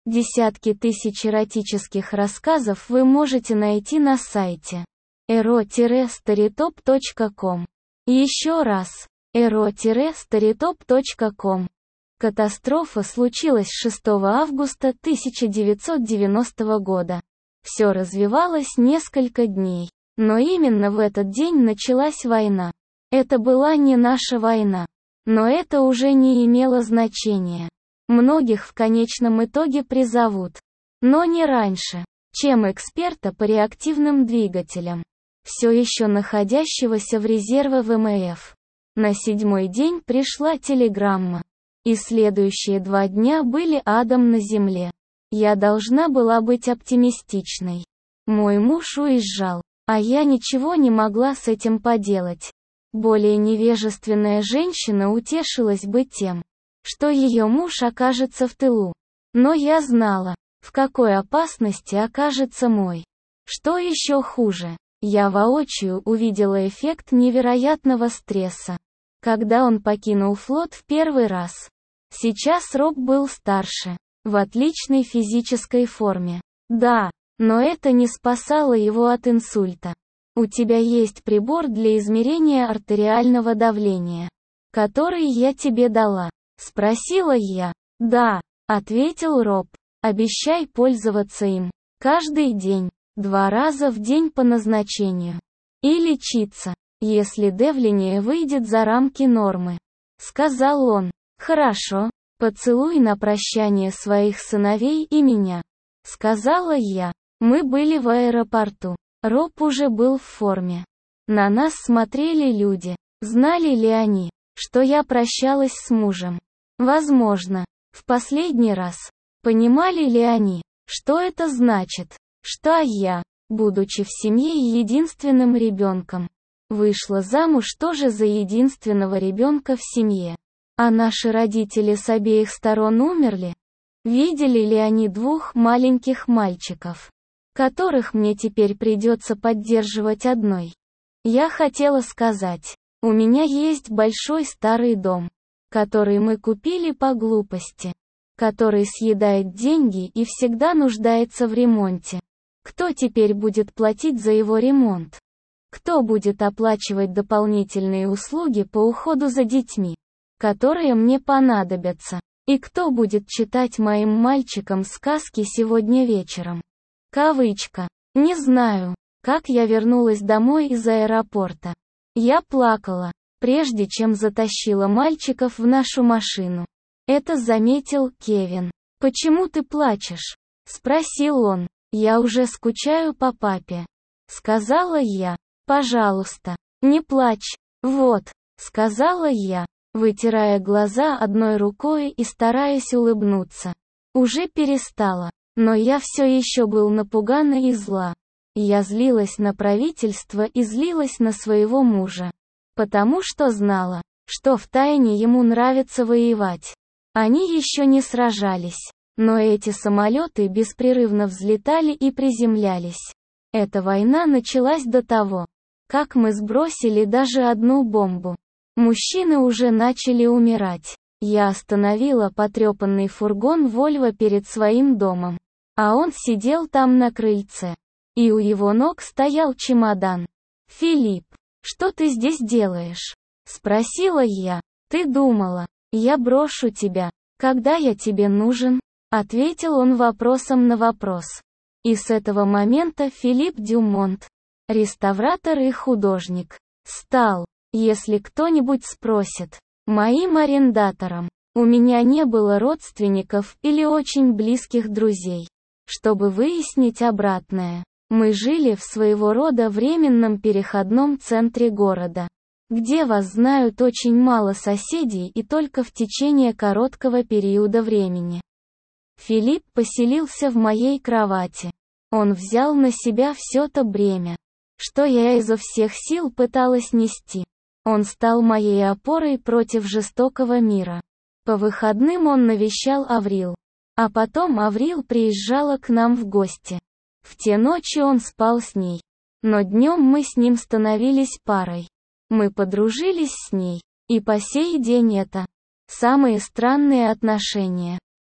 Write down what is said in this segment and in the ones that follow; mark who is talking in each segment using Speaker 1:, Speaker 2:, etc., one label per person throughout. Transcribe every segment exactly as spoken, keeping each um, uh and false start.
Speaker 1: Десятки тысяч эротических рассказов вы можете найти на сайте эро старитоп точка ком. Еще раз, эро старитоп точка ком. Катастрофа случилась шестого августа тысяча девятьсот девяностого года. Все развивалось несколько дней, но именно в этот день началась война. Это была не наша война, но это уже не имело значения. Многих в конечном итоге призовут, но не раньше, чем эксперта по реактивным двигателям, все еще находящегося в резерве ВМФ. На седьмой день пришла телеграмма, и следующие два дня были адом на земле. Я должна была быть оптимистичной. Мой муж уезжал, а я ничего не могла с этим поделать. Более невежественная женщина утешилась бы тем, что ее муж окажется в тылу. Но я знала, в какой опасности окажется мой. Что еще хуже, я воочию увидела эффект невероятного стресса, когда он покинул флот в первый раз. Сейчас Роб был старше, в отличной физической форме. Да, но это не спасало его от инсульта. У тебя есть прибор для измерения артериального давления, который я тебе дала? Спросила я. Да, ответил Роб. Обещай пользоваться им каждый день, два раза в день по назначению. И лечиться, если давление выйдет за рамки нормы. Сказал он. Хорошо, поцелуй на прощание своих сыновей и меня. Сказала я. Мы были в аэропорту. Роб уже был в форме. На нас смотрели люди. Знали ли они, что я прощалась с мужем? Возможно, в последний раз. Понимали ли они, что это значит? Что я, будучи в семье единственным ребенком, вышла замуж тоже за единственного ребенка в семье. А наши родители с обеих сторон умерли? Видели ли они двух маленьких мальчиков, которых мне теперь придется поддерживать одной? Я хотела сказать, у меня есть большой старый дом, который мы купили по глупости, который съедает деньги и всегда нуждается в ремонте. Кто теперь будет платить за его ремонт? Кто будет оплачивать дополнительные услуги по уходу за детьми, которые мне понадобятся? И кто будет читать моим мальчикам сказки сегодня вечером? Кавычка. Не знаю, как я вернулась домой из аэропорта. Я плакала, прежде чем затащила мальчиков в нашу машину. Это заметил Кевин. «Почему ты плачешь?» — спросил он. «Я уже скучаю по папе», — сказала я. «Пожалуйста, не плачь». «Вот», — сказала я, вытирая глаза одной рукой и стараясь улыбнуться. Уже перестала, но я все еще был напугана и зла. Я злилась на правительство и злилась на своего мужа, потому что знала, что втайне ему нравится воевать. Они еще не сражались, но эти самолеты беспрерывно взлетали и приземлялись. Эта война началась до того, как мы сбросили даже одну бомбу. Мужчины уже начали умирать. Я остановила потрепанный фургон Volvo перед своим домом, а он сидел там на крыльце. И у его ног стоял чемодан. «Филипп, что ты здесь делаешь?» — спросила я. «Ты думала, я брошу тебя, когда я тебе нужен?» — ответил он вопросом на вопрос. И с этого момента Филипп Дюмонт, реставратор и художник, стал, если кто-нибудь спросит, моим арендатором. У меня не было родственников или очень близких друзей, чтобы выяснить обратное. Мы жили в своего рода временном переходном центре города, где вас знают очень мало соседей и только в течение короткого периода времени. Филипп поселился в моей кровати. Он взял на себя все то бремя, что я изо всех сил пыталась нести. Он стал моей опорой против жестокого мира. По выходным он навещал Аврил. А потом Аврил приезжала к нам в гости. В те ночи он спал с ней. Но днем мы с ним становились парой. Мы подружились с ней. И по сей день это самые странные отношения,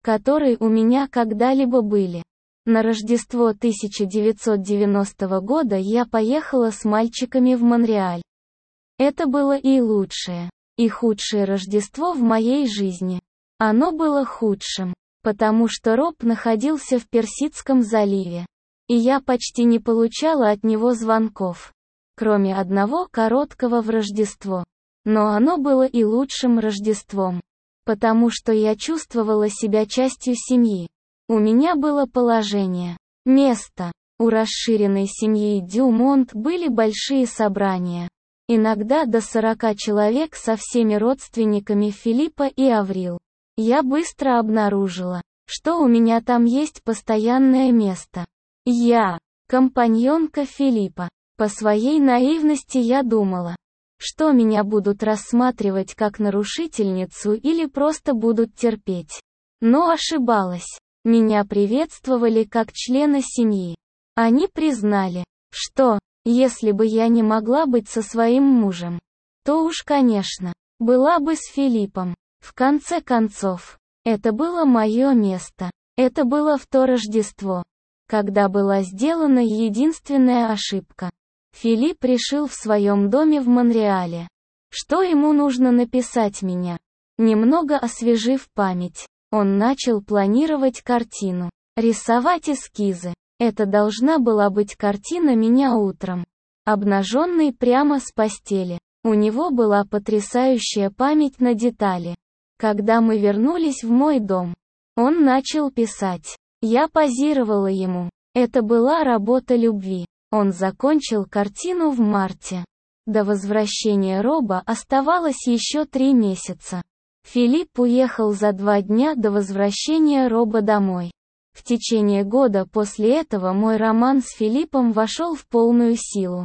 Speaker 1: которые у меня когда-либо были. На Рождество тысяча девятьсот девяностого года я поехала с мальчиками в Монреаль. Это было и лучшее, и худшее Рождество в моей жизни. Оно было худшим, потому что Роб находился в Персидском заливе, и я почти не получала от него звонков, кроме одного короткого в Рождество. Но оно было и лучшим Рождеством, потому что я чувствовала себя частью семьи. У меня было положение, место. У расширенной семьи Дюмонт были большие собрания. Иногда до сорока человек со всеми родственниками Филиппа и Аврил. Я быстро обнаружила, что у меня там есть постоянное место. Я, компаньонка Филиппа. По своей наивности я думала, что меня будут рассматривать как нарушительницу или просто будут терпеть. Но ошибалась. Меня приветствовали как члена семьи. Они признали, что, если бы я не могла быть со своим мужем, то уж, конечно, была бы с Филиппом. В конце концов, это было мое место. Это было в то Рождество, когда была сделана единственная ошибка. Филипп решил в своем доме в Монреале, что ему нужно написать меня. Немного освежив память, он начал планировать картину, рисовать эскизы. Это должна была быть картина меня утром, обнаженной прямо с постели. У него была потрясающая память на детали. Когда мы вернулись в мой дом, он начал писать. Я позировала ему. Это была работа любви. Он закончил картину в марте. До возвращения Роба оставалось еще три месяца. Филипп уехал за два дня до возвращения Роба домой. В течение года после этого мой роман с Филиппом вошел в полную силу.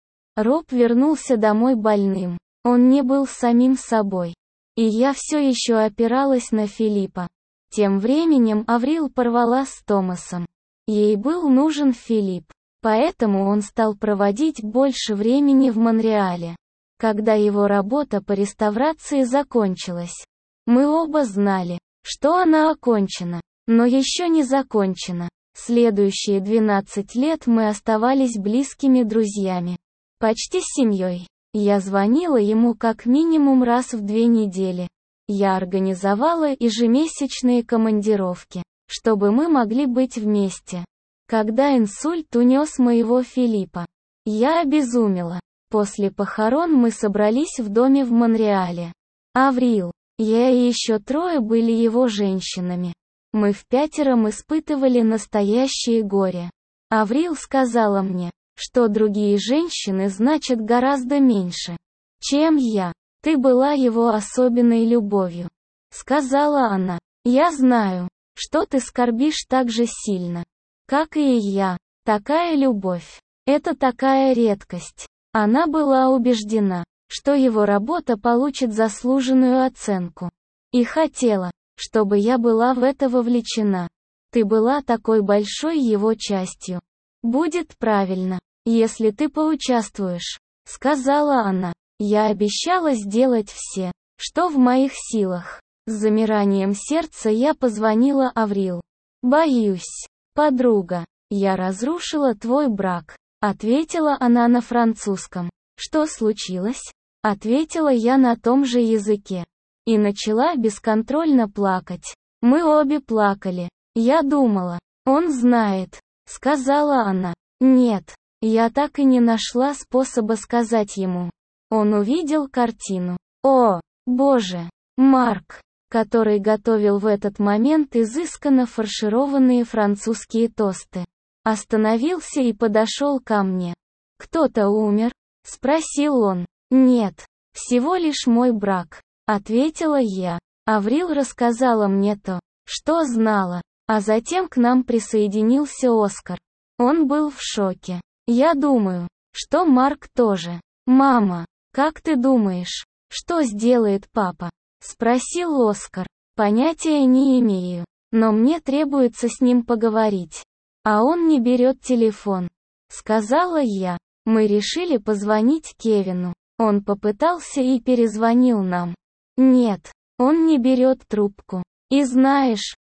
Speaker 1: Роб вернулся домой больным. Он не был самим собой. И я все еще опиралась на Филиппа. Тем временем Аврил порвала с Томасом. Ей был нужен Филипп. Поэтому он стал проводить больше времени в Монреале. Когда его работа по реставрации закончилась, мы оба знали, что она окончена, но еще не закончена. Следующие двенадцать лет мы оставались близкими друзьями. Почти с семьей. Я звонила ему как минимум раз в две недели. Я организовала ежемесячные командировки, чтобы мы могли быть вместе. Когда инсульт унес моего Филиппа, я обезумела. После похорон мы собрались в доме в Монреале. Аврил, я и еще трое были его женщинами. Мы впятером испытывали настоящее горе. Аврил сказала мне, что другие женщины значат гораздо меньше, чем я. Ты была его особенной любовью. Сказала она. Я знаю, что ты скорбишь так же сильно, как и я. Такая любовь. Это такая редкость. Она была убеждена, что его работа получит заслуженную оценку. И хотела, чтобы я была в это вовлечена. Ты была такой большой его частью. Будет правильно, если ты поучаствуешь, сказала она. Я обещала сделать все, что в моих силах. С замиранием сердца я позвонила Аврил. Боюсь, подруга, я разрушила твой брак, ответила она на французском. Что случилось? Ответила я на том же языке. И начала бесконтрольно плакать. Мы обе плакали. Я думала, он знает, сказала она. Нет, я так и не нашла способа сказать ему. Он увидел картину. О, Боже! Марк, который готовил в этот момент изысканно фаршированные французские тосты, остановился и подошел ко мне. «Кто-то умер?» — спросил он. «Нет, всего лишь мой брак», — ответила я. Аврил рассказала мне то, что знала, а затем к нам присоединился Оскар. Он был в шоке. Я думаю, что Марк тоже. «Мама, как ты думаешь, что сделает папа?» — спросил Оскар. «Понятия не имею, но мне требуется с ним поговорить. А он не берет телефон», — сказала я. Мы решили позвонить Кевину. Он попытался и перезвонил нам. Нет, он не берет трубку. И знаешь,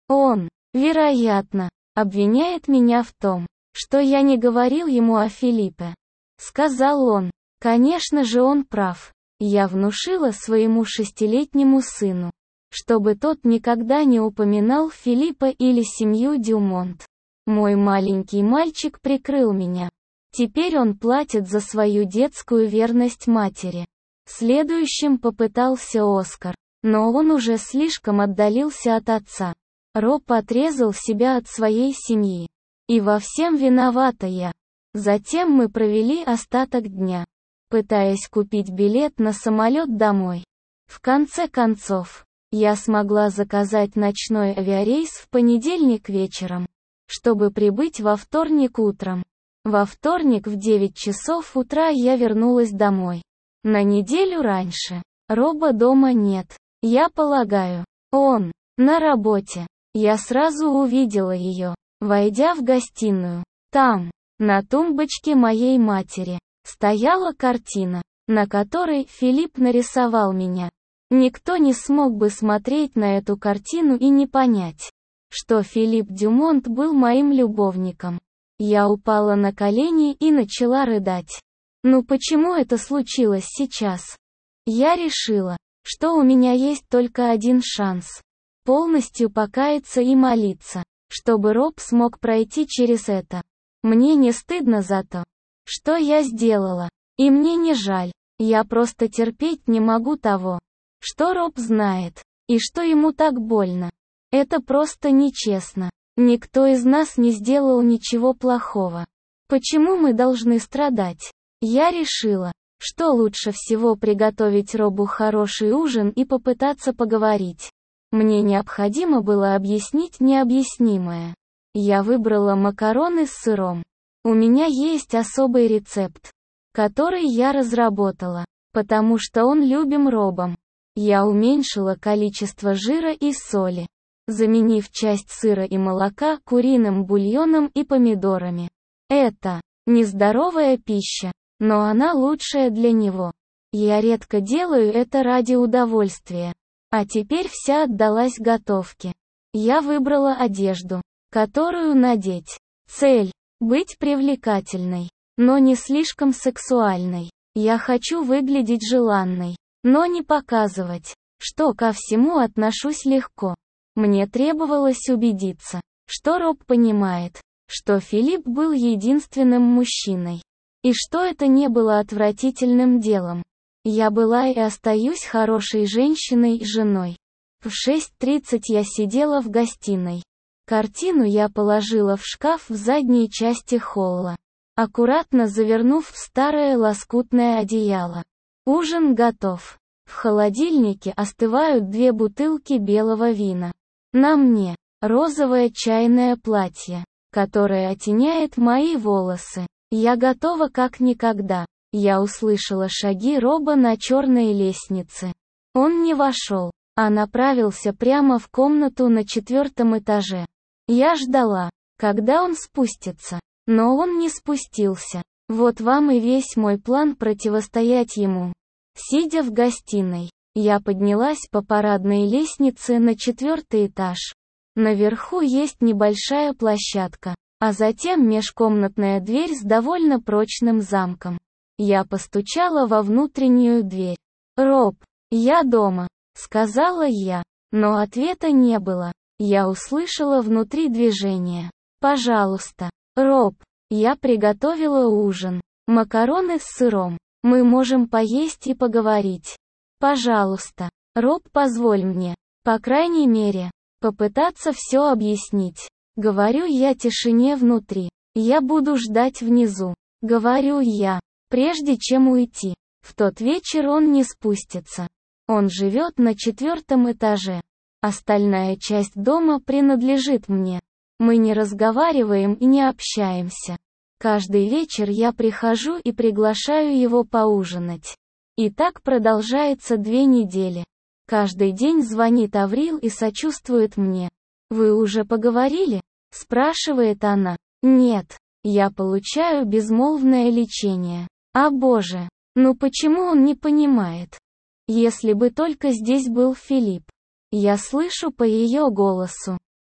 Speaker 1: Он, вероятно, обвиняет меня в том, что я не говорил ему о Филиппе. Сказал он. Конечно же он прав. Я внушила своему шестилетнему сыну, чтобы тот никогда не упоминал Филиппа или семью Дюмонт. Мой маленький мальчик прикрыл меня. Теперь он платит за свою детскую верность матери. Следующим попытался Оскар, но он уже слишком отдалился от отца. Роб отрезал себя от своей семьи. И во всем виновата я. Затем мы провели остаток дня, пытаясь купить билет на самолет домой. В конце концов, я смогла заказать ночной авиарейс в понедельник вечером, чтобы прибыть во вторник утром. Во вторник в девять часов утра я вернулась домой. На неделю раньше. Роба дома нет. Я полагаю, он на работе. Я сразу увидела ее, войдя в гостиную. Там, на тумбочке моей матери, стояла картина, на которой Филипп нарисовал меня. Никто не смог бы смотреть на эту картину и не понять, что Филипп Дюмонт был моим любовником. Я упала на колени и начала рыдать. Ну почему это случилось сейчас? Я решила, что у меня есть только один шанс. Полностью покаяться и молиться, чтобы Роб смог пройти через это. Мне не стыдно за то, что я сделала. И мне не жаль. Я просто терпеть не могу того, что Роб знает, и что ему так больно. Это просто нечестно. Никто из нас не сделал ничего плохого. Почему мы должны страдать? Я решила, что лучше всего приготовить Робу хороший ужин и попытаться поговорить. Мне необходимо было объяснить необъяснимое. Я выбрала макароны с сыром. У меня есть особый рецепт, который я разработала, потому что он любим Робом. Я уменьшила количество жира и соли, заменив часть сыра и молока куриным бульоном и помидорами. Это нездоровая пища, но она лучшая для него. Я редко делаю это ради удовольствия. А теперь вся отдалась готовке. Я выбрала одежду, которую надеть. Цель – быть привлекательной, но не слишком сексуальной. Я хочу выглядеть желанной, но не показывать, что ко всему отношусь легко. Мне требовалось убедиться, что Роб понимает, что Филипп был единственным мужчиной, и что это не было отвратительным делом. Я была и остаюсь хорошей женщиной и женой. В шесть тридцать я сидела в гостиной. Картину я положила в шкаф в задней части холла, аккуратно завернув в старое лоскутное одеяло. Ужин готов. В холодильнике остывают две бутылки белого вина. На мне розовое чайное платье, которое оттеняет мои волосы. Я готова как никогда. Я услышала шаги Роба на черной лестнице. Он не вошел, а направился прямо в комнату на четвертом этаже. Я ждала, когда он спустится, но он не спустился. Вот вам и весь мой план противостоять ему. Сидя в гостиной, я поднялась по парадной лестнице на четвертый этаж. Наверху есть небольшая площадка, а затем межкомнатная дверь с довольно прочным замком. Я постучала во внутреннюю дверь. «Роб, я дома», — сказала я, но ответа не было. Я услышала внутри движение. «Пожалуйста, Роб, я приготовила ужин. Макароны с сыром. Мы можем поесть и поговорить. Пожалуйста, Роб, позволь мне, по крайней мере, попытаться все объяснить». Говорю я тишине внутри. «Я буду ждать внизу», — говорю я. Прежде чем уйти, в тот вечер он не спустится. Он живет на четвертом этаже. Остальная часть дома принадлежит мне. Мы не разговариваем и не общаемся. Каждый вечер я прихожу и приглашаю его поужинать. И так продолжается две недели. Каждый день звонит Аврил и сочувствует мне. «Вы уже поговорили?» – спрашивает она. «Нет, я получаю безмолвное лечение». А боже, ну почему он не понимает? Если бы только здесь был Филипп. Я слышу по ее голосу,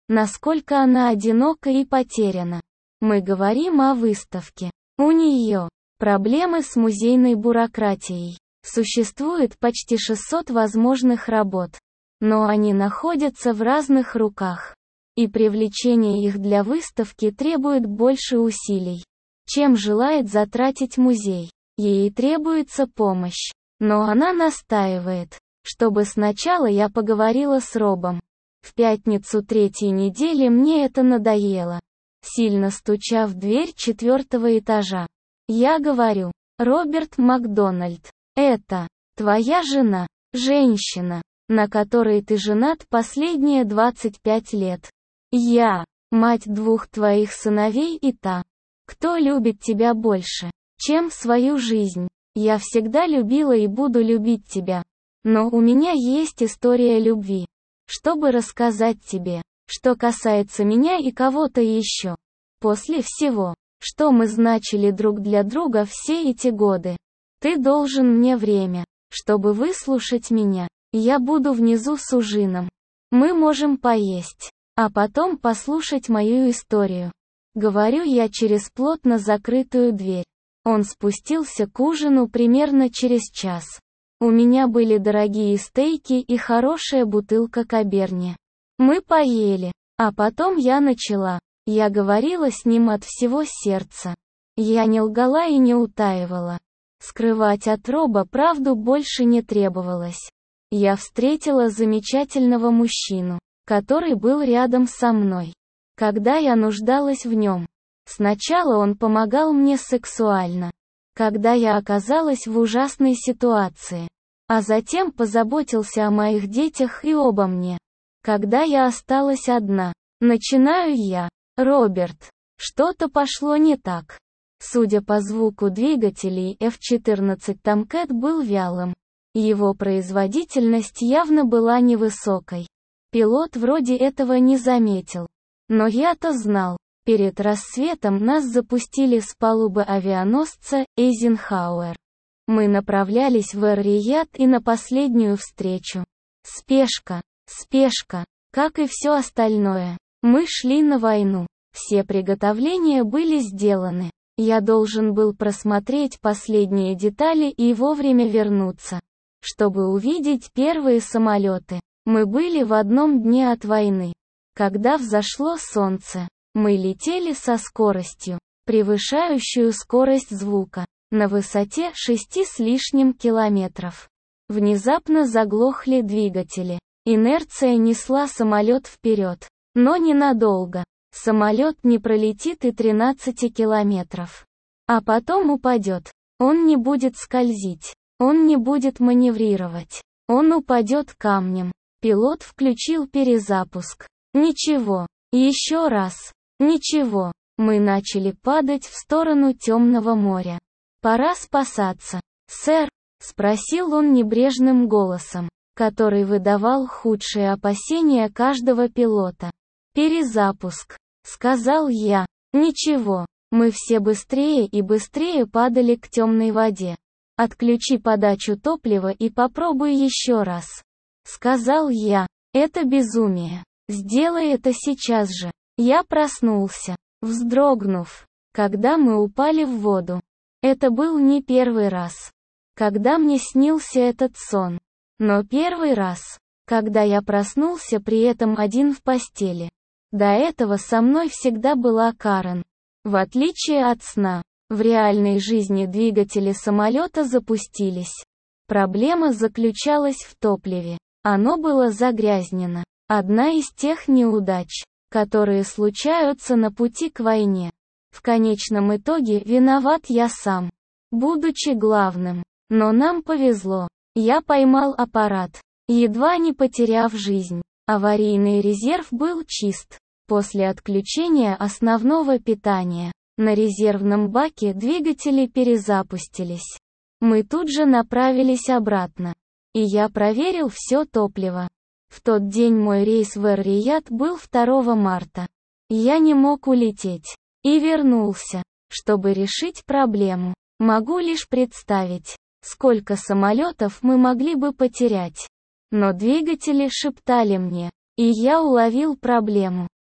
Speaker 1: насколько она одинока и потеряна. Мы говорим о выставке. У нее проблемы с музейной бюрократией. Существует почти шестьсот возможных работ, но они находятся в разных руках, и привлечение их для выставки требует больше усилий, чем желает затратить музей. Ей требуется помощь, но она настаивает, чтобы сначала я поговорила с Робом. В пятницу третьей недели мне это надоело. Сильно стуча в дверь четвертого этажа, я говорю: «Роберт Макдональд, это твоя жена, женщина, на которой ты женат последние двадцать пять лет. Я, мать двух твоих сыновей и та, кто любит тебя больше, чем свою жизнь. Я всегда любила и буду любить тебя. Но у меня есть история любви, чтобы рассказать тебе, что касается меня и кого-то еще. После всего, что мы значили друг для друга все эти годы, ты должен мне время, чтобы выслушать меня. Я буду внизу с ужином. Мы можем поесть, а потом послушать мою историю». Говорю я через плотно закрытую дверь. Он спустился к ужину примерно через час. У меня были дорогие стейки и хорошая бутылка каберне. Мы поели, а потом я начала. Я говорила с ним от всего сердца. Я не лгала и не утаивала. Скрывать от Роба правду больше не требовалось. Я встретила замечательного мужчину, который был рядом со мной, когда я нуждалась в нем. Сначала он помогал мне сексуально, когда я оказалась в ужасной ситуации, а затем позаботился о моих детях и обо мне, когда я осталась одна. Начинаю я. Роберт, что-то пошло не так. Судя по звуку двигателей эф четырнадцать Tomcat был вялым. Его производительность явно была невысокой. Пилот вроде этого не заметил. Но я-то знал. Перед рассветом нас запустили с палубы авианосца Эйзенхауэр. Мы направлялись в Эр-Рияд и на последнюю встречу. Спешка, спешка, как и все остальное. Мы шли на войну. Все приготовления были сделаны. Я должен был просмотреть последние детали и вовремя вернуться, чтобы увидеть первые самолеты. Мы были в одном дне от войны. Когда взошло солнце, мы летели со скоростью, превышающую скорость звука, на высоте шести с лишним километров. Внезапно заглохли двигатели. Инерция несла самолет вперед. Но ненадолго. Самолет не пролетит и тринадцати километров. А потом упадет. Он не будет скользить. Он не будет маневрировать. Он упадет камнем. Пилот включил перезапуск. Ничего. Еще раз. Ничего. Мы начали падать в сторону темного моря. «Пора спасаться, сэр», — спросил он небрежным голосом, который выдавал худшие опасения каждого пилота. «Перезапуск», — сказал я. «Ничего». Мы все быстрее и быстрее падали к темной воде. «Отключи подачу топлива и попробуй еще раз», — сказал я. «Это безумие. Сделай это сейчас же». Я проснулся, вздрогнув, когда мы упали в воду. Это был не первый раз, когда мне снился этот сон, но первый раз, когда я проснулся при этом один в постели. До этого со мной всегда была Карен. В отличие от сна, в реальной жизни двигатели самолета запустились. Проблема заключалась в топливе. Оно было загрязнено. Одна из тех неудач, которые случаются на пути к войне. В конечном итоге виноват я сам, будучи главным. Но нам повезло. Я поймал аппарат, едва не потеряв жизнь. Аварийный резерв был чист. После отключения основного питания, на резервном баке двигатели перезапустились. Мы тут же направились обратно. И я проверил все топливо. В тот день мой рейс в Эр-Рияд был второго марта. Я не мог улететь. И вернулся, чтобы решить проблему. Могу лишь представить, сколько самолетов мы могли бы потерять. Но двигатели шептали мне, и я уловил проблему.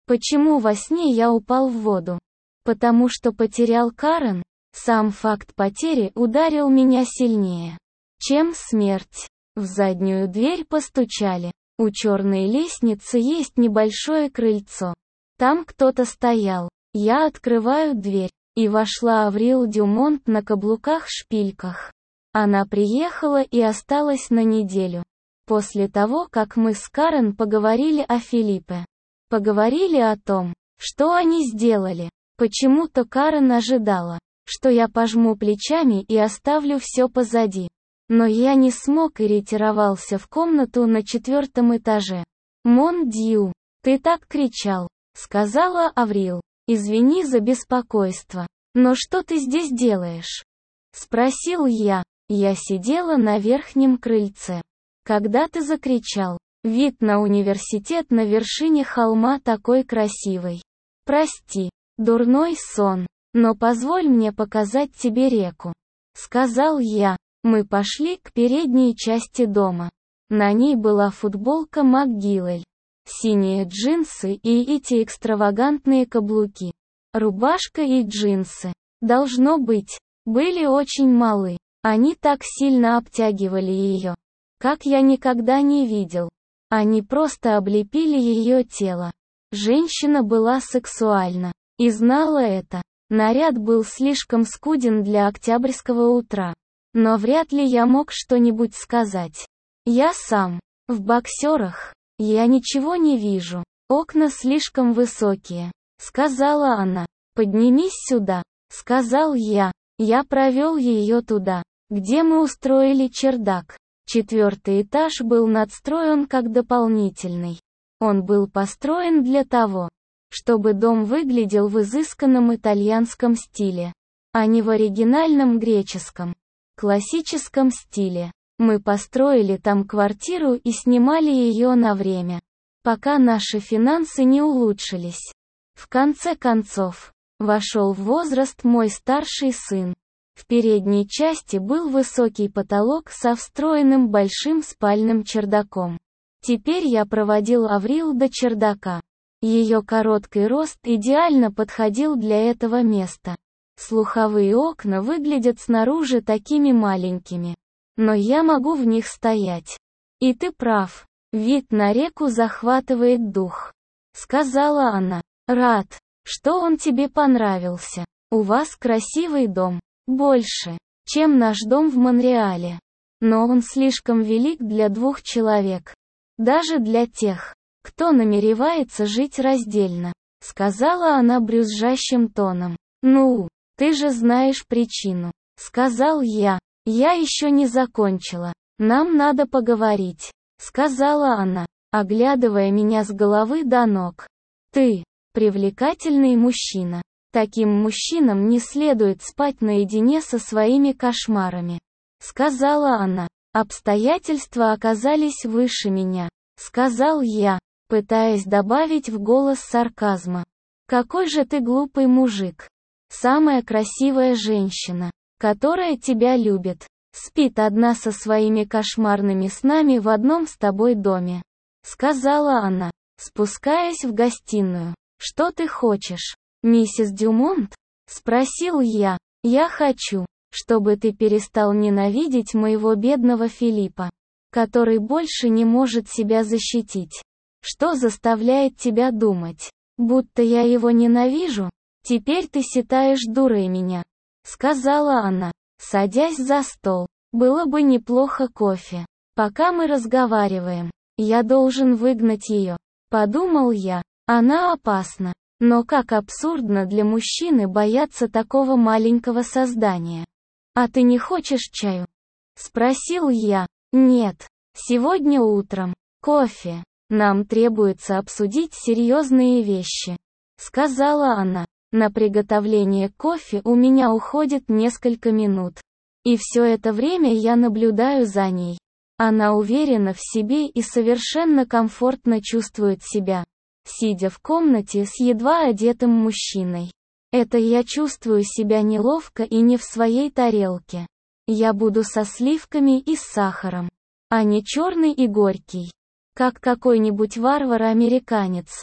Speaker 1: Почему во сне я упал в воду? Потому что потерял Карен? Сам факт потери ударил меня сильнее, чем смерть. В заднюю дверь постучали. У черной лестницы есть небольшое крыльцо. Там кто-то стоял. Я открываю дверь, и вошла Аврил Дюмонт на каблуках-шпильках. Она приехала и осталась на неделю. После того, как мы с Карен поговорили о Филиппе. Поговорили о том, что они сделали. Почему-то Карен ожидала, что я пожму плечами и оставлю все позади. Но я не смог и ретировался в комнату на четвертом этаже. «Мон Дью, ты так кричал», — сказала Аврил. «Извини за беспокойство. Но что ты здесь делаешь?» — спросил я. Я сидела на верхнем крыльце. «Когда ты закричал? Вид на университет на вершине холма такой красивый. Прости, дурной сон, но позволь мне показать тебе реку», — сказал я. Мы пошли к передней части дома. На ней была футболка МакГиллель, синие джинсы и эти экстравагантные каблуки. Рубашка и джинсы, должно быть, были очень малы. Они так сильно обтягивали ее, как я никогда не видел. Они просто облепили ее тело. Женщина была сексуальна и знала это. Наряд был слишком скуден для октябрьского утра. Но вряд ли я мог что-нибудь сказать. Я сам. В боксерах. Я ничего не вижу. Окна слишком высокие. Сказала она. «Поднимись сюда», — сказал я. Я провел ее туда, где мы устроили чердак. Четвертый этаж был надстроен как дополнительный. Он был построен для того, чтобы дом выглядел в изысканном итальянском стиле, а не в оригинальном греческом, классическом стиле. Мы построили там квартиру и снимали ее на время, пока наши финансы не улучшились. В конце концов, вошел в возраст мой старший сын. В передней части был высокий потолок со встроенным большим спальным чердаком. Теперь я проводил Аврил до чердака. Ее короткий рост идеально подходил для этого места. Слуховые окна выглядят снаружи такими маленькими, но я могу в них стоять. И ты прав. Вид на реку захватывает дух, сказала она. Рад, что он тебе понравился. У вас красивый дом. Больше, чем наш дом в Монреале. Но он слишком велик для двух человек. Даже для тех, кто намеревается жить раздельно, сказала она брюзжащим тоном. Ну, ты же знаешь причину, сказал я. Я еще не закончила. Нам надо поговорить, сказала она, оглядывая меня с головы до ног. Ты привлекательный мужчина. Таким мужчинам не следует спать наедине со своими кошмарами, сказала она. Обстоятельства оказались выше меня, сказал я, пытаясь добавить в голос сарказма. Какой же ты глупый мужик. Самая красивая женщина, которая тебя любит, спит одна со своими кошмарными снами в одном с тобой доме, сказала она, спускаясь в гостиную. Что ты хочешь, миссис Дюмонт? Спросил я. Я хочу, чтобы ты перестал ненавидеть моего бедного Филиппа, который больше не может себя защитить. Что заставляет тебя думать, будто я его ненавижу? Теперь ты считаешь дурой меня, сказала она, садясь за стол. Было бы неплохо кофе. Пока мы разговариваем, я должен выгнать ее, подумал я. Она опасна. Но как абсурдно для мужчины бояться такого маленького создания. «А ты не хочешь чаю?» — спросил я. «Нет. Сегодня утром. Кофе. Нам требуется обсудить серьезные вещи», — сказала она. На приготовление кофе у меня уходит несколько минут. И все это время я наблюдаю за ней. Она уверена в себе и совершенно комфортно чувствует себя, сидя в комнате с едва одетым мужчиной. Это я чувствую себя неловко и не в своей тарелке. Я буду со сливками и с сахаром, а не черный и горький, как какой-нибудь варвар-американец.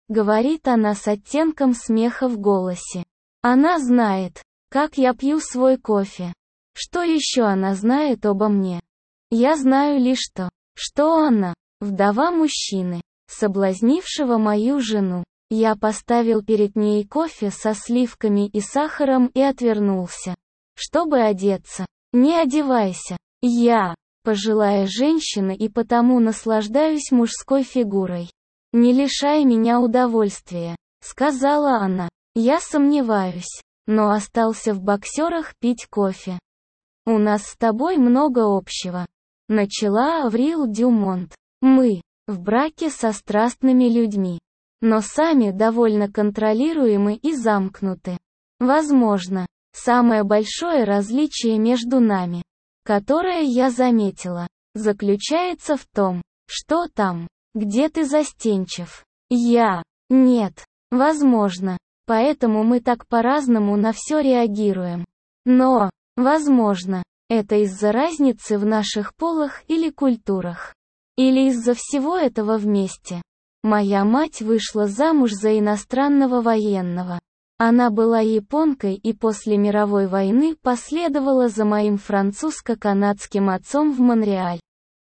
Speaker 1: говорит она с оттенком смеха в голосе. Она знает, как я пью свой кофе. Что еще она знает обо мне? Я знаю лишь то, что она, вдова мужчины, соблазнившего мою жену. Я поставил перед ней кофе со сливками и сахаром и отвернулся, чтобы одеться. Не одевайся. Я пожилая женщина и потому наслаждаюсь мужской фигурой. Не лишай меня удовольствия, сказала она. Я сомневаюсь, но остался в боксерах пить кофе. У нас с тобой много общего. Начала Аврил Дюмонт. Мы в браке со страстными людьми, но сами довольно контролируемы и замкнуты. Возможно, самое большое различие между нами, которое я заметила, заключается в том, что там, где ты застенчив. Я. Нет. Возможно, поэтому мы так по-разному на все реагируем. Но, возможно, это из-за разницы в наших полах или культурах. Или из-за всего этого вместе. Моя мать вышла замуж за иностранного военного. Она была японкой и после мировой войны последовала за моим французско-канадским отцом в Монреаль.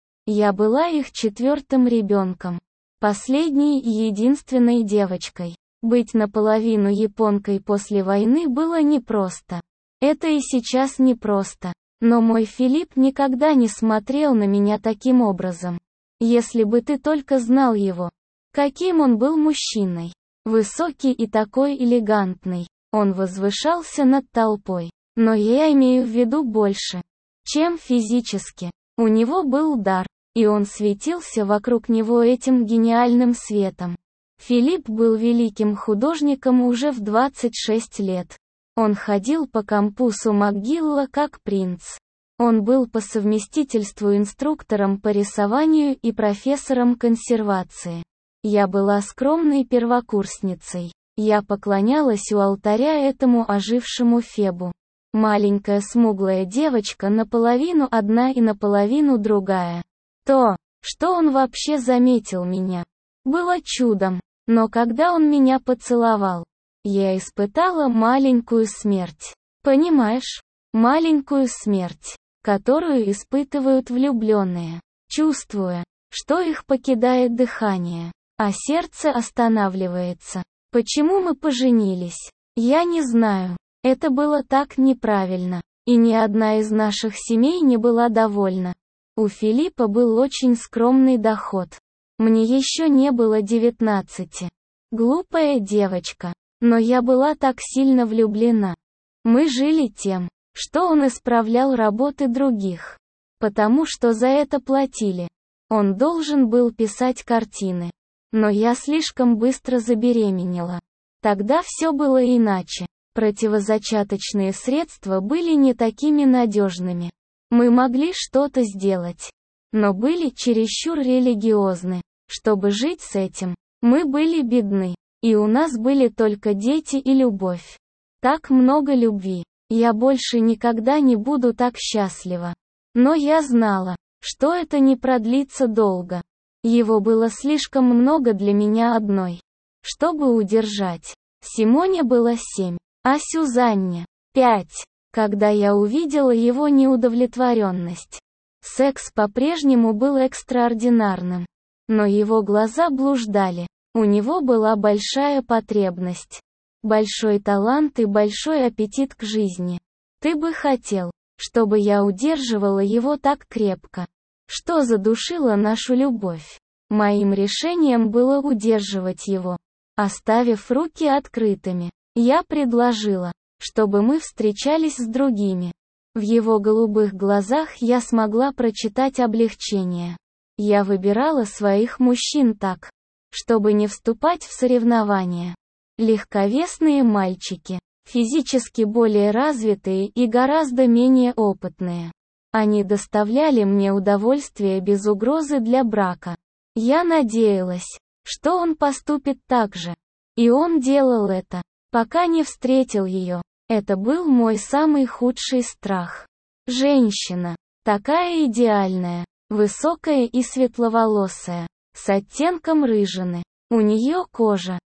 Speaker 1: Я была их четвертым ребенком. Последней и единственной девочкой. Быть наполовину японкой после войны было непросто. Это и сейчас непросто. Но мой Филипп никогда не смотрел на меня таким образом. Если бы ты только знал его. Каким он был мужчиной. Высокий и такой элегантный. Он возвышался над толпой. Но я имею в виду больше, чем физически. У него был дар, и он светился вокруг него этим гениальным светом. Филипп был великим художником уже в двадцать шесть лет. Он ходил по кампусу МакГилла как принц. Он был по совместительству инструктором по рисованию и профессором консервации. Я была скромной первокурсницей. Я поклонялась у алтаря этому ожившему Фебу. Маленькая смуглая девочка наполовину одна и наполовину другая. То, что он вообще заметил меня, было чудом. Но когда он меня поцеловал, я испытала маленькую смерть. Понимаешь? Маленькую смерть, которую испытывают влюбленные, чувствуя, что их покидает дыхание, а сердце останавливается. Почему мы поженились? Я не знаю. Это было так неправильно, и ни одна из наших семей не была довольна. У Филиппа был очень скромный доход. Мне еще не было девятнадцати. Глупая девочка. Но я была так сильно влюблена. Мы жили тем, что он исправлял работы других. Потому что за это платили. Он должен был писать картины. Но я слишком быстро забеременела. Тогда все было иначе. Противозачаточные средства были не такими надежными. Мы могли что-то сделать. Но были чересчур религиозны, чтобы жить с этим. Мы были бедны. И у нас были только дети и любовь. Так много любви. Я больше никогда не буду так счастлива. Но я знала, что это не продлится долго. Его было слишком много для меня одной, чтобы удержать. Симоне было семь, а Сюзанне — пять. Когда я увидела его неудовлетворенность. Секс по-прежнему был экстраординарным. Но его глаза блуждали. У него была большая потребность. Большой талант и большой аппетит к жизни. Ты бы хотел, чтобы я удерживала его так крепко. Что задушило нашу любовь? Моим решением было удерживать его, оставив руки открытыми. Я предложила, чтобы мы встречались с другими. В его голубых глазах я смогла прочитать облегчение. Я выбирала своих мужчин так, чтобы не вступать в соревнования. Легковесные мальчики, физически более развитые и гораздо менее опытные. Они доставляли мне удовольствие без угрозы для брака. Я надеялась, что он поступит так же. И он делал это, пока не встретил ее. Это был мой самый худший страх. Женщина, такая идеальная, высокая и светловолосая, с оттенком рыжины. У нее кожа,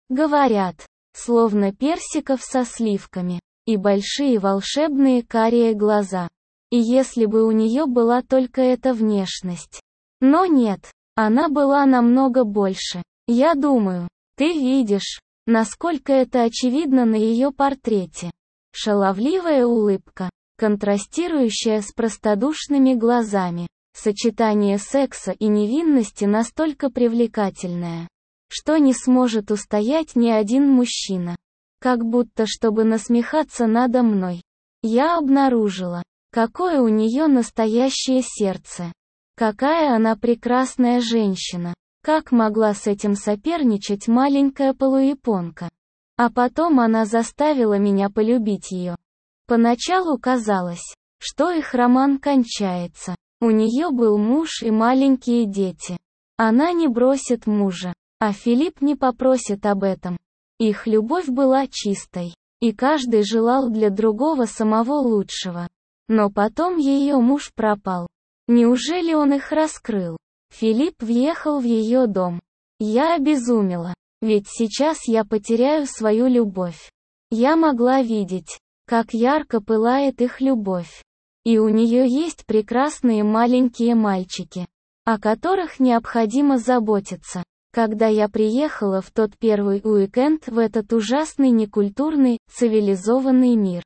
Speaker 1: Говорят, словно персиков со сливками, и большие волшебные карие глаза. И если бы у нее была только эта внешность. Но нет, она была намного больше. Я думаю, ты видишь, насколько это очевидно на ее портрете. Шаловливая улыбка, контрастирующая с простодушными глазами. Сочетание секса и невинности настолько привлекательное, что не сможет устоять ни один мужчина. Как будто чтобы насмехаться надо мной. Я обнаружила, какое у нее настоящее сердце. Какая она прекрасная женщина. Как могла с этим соперничать маленькая полуяпонка? А потом она заставила меня полюбить ее. Поначалу казалось, что их роман кончается. У нее был муж и маленькие дети. Она не бросит мужа, а Филипп не попросит об этом. Их любовь была чистой, и каждый желал для другого самого лучшего. Но потом ее муж пропал. Неужели он их раскрыл? Филипп въехал в ее дом. Я обезумела, ведь сейчас я потеряю свою любовь. Я могла видеть, как ярко пылает их любовь. И у нее есть прекрасные маленькие мальчики, о которых необходимо заботиться. Когда я приехала в тот первый уикенд в этот ужасный некультурный, цивилизованный мир.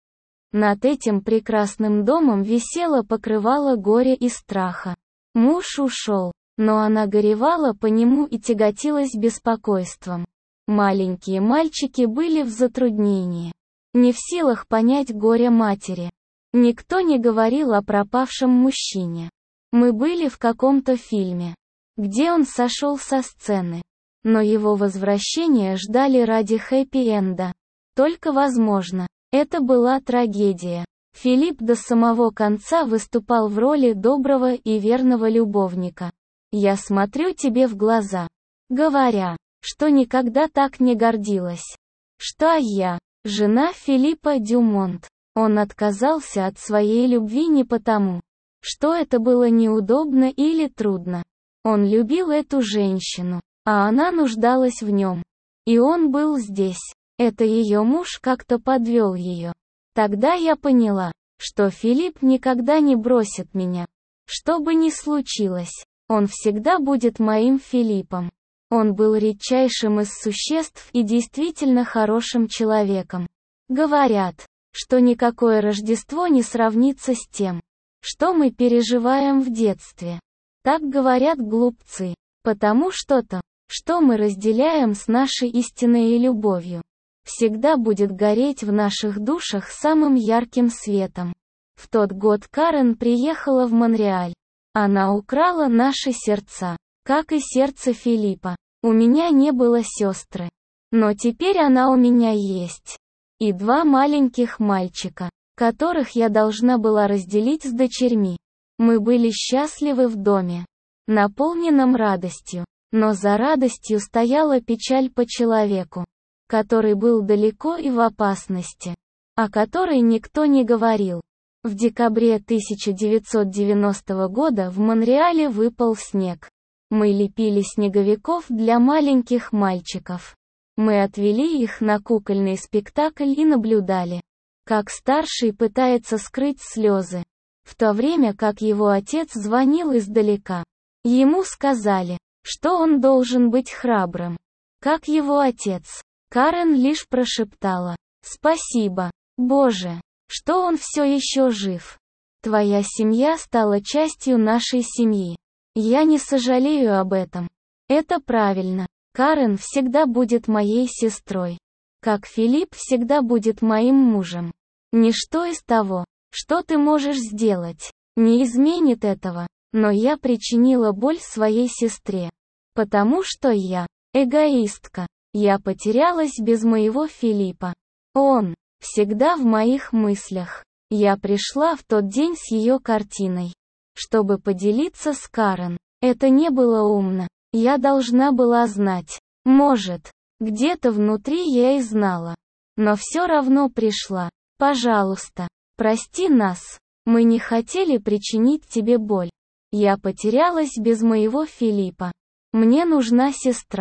Speaker 1: Над этим прекрасным домом висело покрывало горя и страха. Муж ушел, но она горевала по нему и тяготилась беспокойством. Маленькие мальчики были в затруднении, не в силах понять горе матери. Никто не говорил о пропавшем мужчине. Мы были в каком-то фильме, где он сошел со сцены. Но его возвращение ждали ради хэппи-энда. Только возможно, это была трагедия. Филипп до самого конца выступал в роли доброго и верного любовника. Я смотрю тебе в глаза, говоря, что никогда так не гордилась. Что я, жена Филиппа Дюмонт. Он отказался от своей любви не потому, что это было неудобно или трудно. Он любил эту женщину, а она нуждалась в нем. И он был здесь. Это ее муж как-то подвел ее. Тогда я поняла, что Филипп никогда не бросит меня. Что бы ни случилось, он всегда будет моим Филиппом. Он был редчайшим из существ и действительно хорошим человеком. Говорят, что никакое Рождество не сравнится с тем, что мы переживаем в детстве. Так говорят глупцы, потому что то, что мы разделяем с нашей истинной любовью, всегда будет гореть в наших душах самым ярким светом. В тот год Карен приехала в Монреаль. Она украла наши сердца, как и сердце Филиппа. У меня не было сестры, но теперь она у меня есть. И два маленьких мальчика, которых я должна была разделить с дочерьми. Мы были счастливы в доме, наполненном радостью, но за радостью стояла печаль по человеку, который был далеко и в опасности, о которой никто не говорил. В декабре тысяча девятьсот девяностого года в Монреале выпал снег. Мы лепили снеговиков для маленьких мальчиков. Мы отвели их на кукольный спектакль и наблюдали, как старший пытается скрыть слезы, в то время как его отец звонил издалека. Ему сказали, что он должен быть храбрым, как его отец. Карен лишь прошептала: «Спасибо, Боже, что он все еще жив. Твоя семья стала частью нашей семьи. Я не сожалею об этом. Это правильно. Карен всегда будет моей сестрой. Как Филипп всегда будет моим мужем. Ничто из того, что ты можешь сделать, не изменит этого, но я причинила боль своей сестре. Потому что я, эгоистка, я потерялась без моего Филиппа. Он, всегда в моих мыслях. Я пришла в тот день с ее картиной, чтобы поделиться с Карен. Это не было умно. Я должна была знать. Может, где-то внутри я и знала. Но все равно пришла. Пожалуйста, прости нас. Мы не хотели причинить тебе боль. Я потерялась без моего Филиппа. Мне нужна сестра.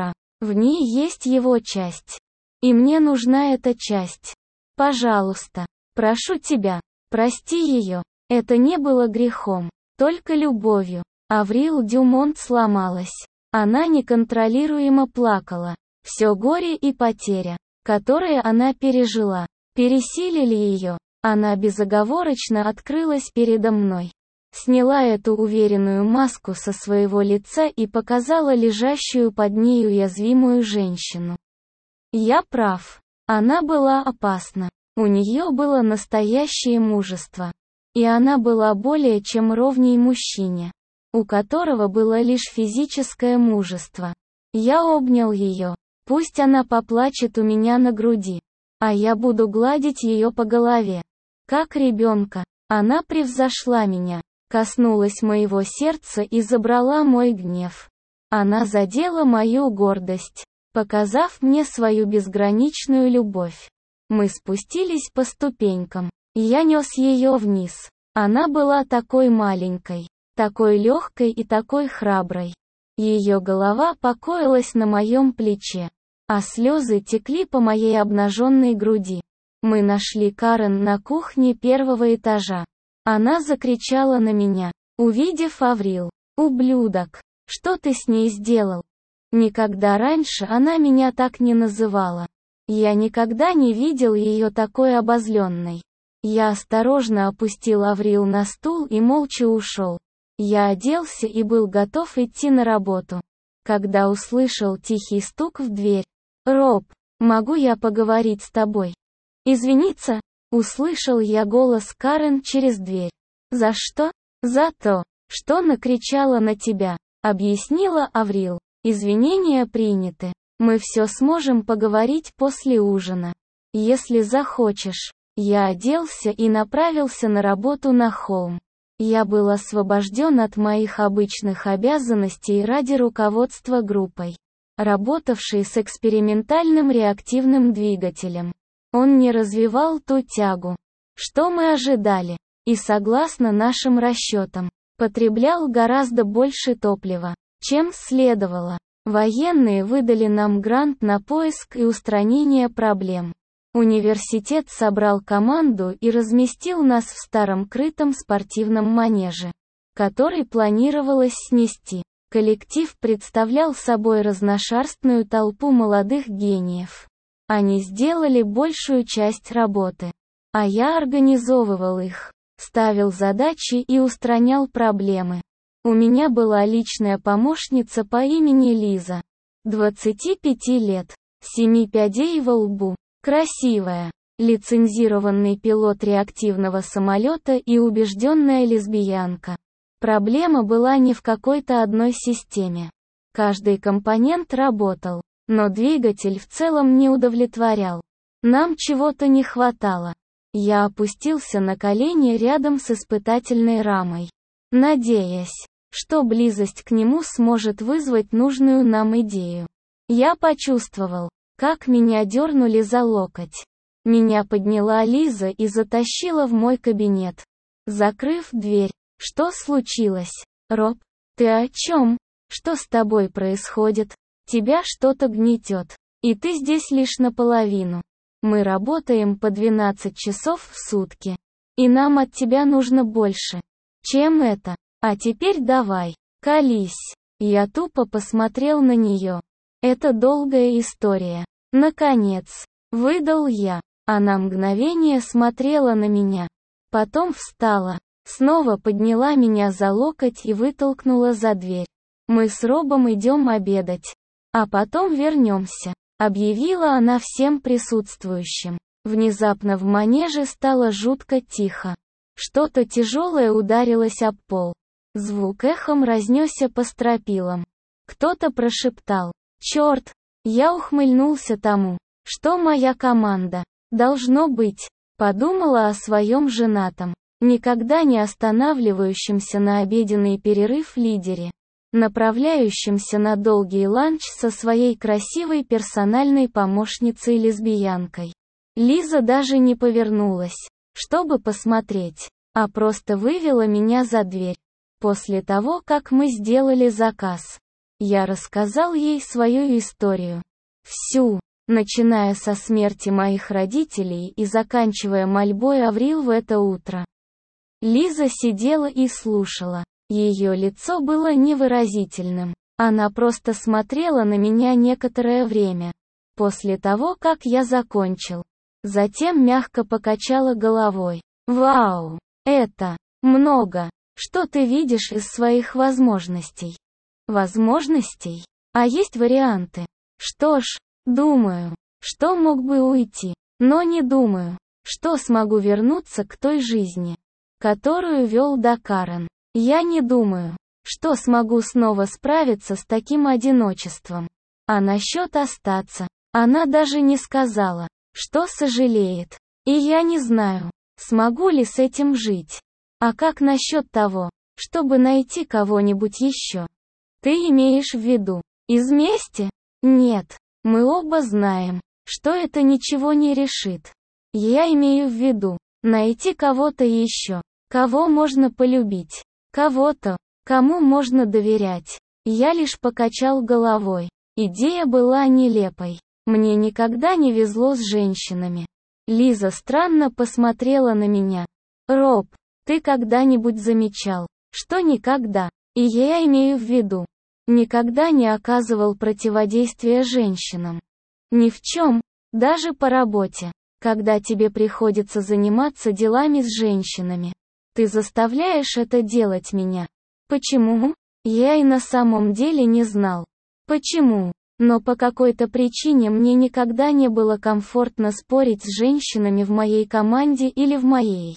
Speaker 1: В ней есть его часть. И мне нужна эта часть. Пожалуйста, прошу тебя, прости ее. Это не было грехом, только любовью. Аврил Дюмонт сломалась. Она неконтролируемо плакала. Все горе и потеря, которые она пережила, пересилили ее. Она безоговорочно открылась передо мной. Сняла эту уверенную маску со своего лица и показала лежащую под ней уязвимую женщину. Я прав. Она была опасна. У нее было настоящее мужество. И она была более чем ровней мужчине, у которого было лишь физическое мужество. Я обнял ее. Пусть она поплачет у меня на груди. А я буду гладить ее по голове. Как ребенка. Она превзошла меня, коснулась моего сердца и забрала мой гнев. Она задела мою гордость, показав мне свою безграничную любовь. Мы спустились по ступенькам. Я нес ее вниз. Она была такой маленькой, такой легкой и такой храброй. Ее голова покоилась на моем плече, а слезы текли по моей обнаженной груди. Мы нашли Карен на кухне первого этажа. Она закричала на меня, увидев Аврил. «Ублюдок! Что ты с ней сделал?» Никогда раньше она меня так не называла. Я никогда не видел ее такой обозленной. Я осторожно опустил Аврил на стул и молча ушел. Я оделся и был готов идти на работу, когда услышал тихий стук в дверь. «Роб, могу я поговорить с тобой?» «Извиниться?» — услышал я голос Карен через дверь. «За что?» «За то, что накричала на тебя», — объяснила Аврил. «Извинения приняты. Мы все сможем поговорить после ужина. Если захочешь». Я оделся и направился на работу на холм. Я был освобожден от моих обычных обязанностей ради руководства группой, работавшей с экспериментальным реактивным двигателем. Он не развивал ту тягу, что мы ожидали, и согласно нашим расчетам, потреблял гораздо больше топлива, чем следовало. Военные выдали нам грант на поиск и устранение проблем. Университет собрал команду и разместил нас в старом крытом спортивном манеже, который планировалось снести. Коллектив представлял собой разношерстную толпу молодых гениев. Они сделали большую часть работы, а я организовывал их, ставил задачи и устранял проблемы. У меня была личная помощница по имени Лиза, двадцати пяти лет, семи пядей во лбу. Красивая, лицензированный пилот реактивного самолета и убежденная лесбиянка. Проблема была не в какой-то одной системе. Каждый компонент работал, но двигатель в целом не удовлетворял. Нам чего-то не хватало. Я опустился на колени рядом с испытательной рамой, надеясь, что близость к нему сможет вызвать нужную нам идею. Я почувствовал, как меня дернули за локоть. Меня подняла Лиза и затащила в мой кабинет, закрыв дверь. «Что случилось, Роб? Ты о чем? Что с тобой происходит? Тебя что-то гнетет. И ты здесь лишь наполовину. Мы работаем по двенадцать часов в сутки. И нам от тебя нужно больше, чем это. А теперь давай, колись». Я тупо посмотрел на нее. Это долгая история. Наконец, выдал я. Она мгновение смотрела на меня. Потом встала, снова подняла меня за локоть и вытолкнула за дверь. «Мы с Робом идем обедать. А потом вернемся», — объявила она всем присутствующим. Внезапно в манеже стало жутко тихо. Что-то тяжелое ударилось об пол. Звук эхом разнесся по стропилам. Кто-то прошептал: «Черт!» Я ухмыльнулся тому, что моя команда, должно быть, подумала о своем женатом, никогда не останавливающемся на обеденный перерыв лидере, направляющемся на долгий ланч со своей красивой персональной помощницей-лесбиянкой. Лиза даже не повернулась, чтобы посмотреть, а просто вывела меня за дверь. После того, как мы сделали заказ, Я рассказал ей свою историю. Всю, начиная со смерти моих родителей и заканчивая мольбой Аврил в это утро. Лиза сидела и слушала. Ее лицо было невыразительным. Она просто смотрела на меня некоторое время. После того, как я закончил. Затем мягко покачала головой. «Вау! Это много! Что ты видишь из своих возможностей?» «Возможностей? А есть варианты?» «Что ж, думаю, что мог бы уйти, но не думаю, что смогу вернуться к той жизни, которую вел до Карен. Я не думаю, что смогу снова справиться с таким одиночеством. А насчет остаться, она даже не сказала, что сожалеет. И я не знаю, смогу ли с этим жить. А как насчет того, чтобы найти кого-нибудь еще? Ты имеешь в виду, из мести? Нет, мы оба знаем, что это ничего не решит. Я имею в виду, найти кого-то еще, кого можно полюбить, кого-то, кому можно доверять. Я лишь покачал головой. Идея была нелепой. Мне никогда не везло с женщинами. Лиза странно посмотрела на меня. Роб, ты когда-нибудь замечал, что никогда, и я имею в виду, никогда не оказывал противодействия женщинам? Ни в чем, даже по работе, когда тебе приходится заниматься делами с женщинами. Ты заставляешь это делать меня. Почему? Я и на самом деле не знал. Почему? Но по какой-то причине мне никогда не было комфортно спорить с женщинами в моей команде или в моей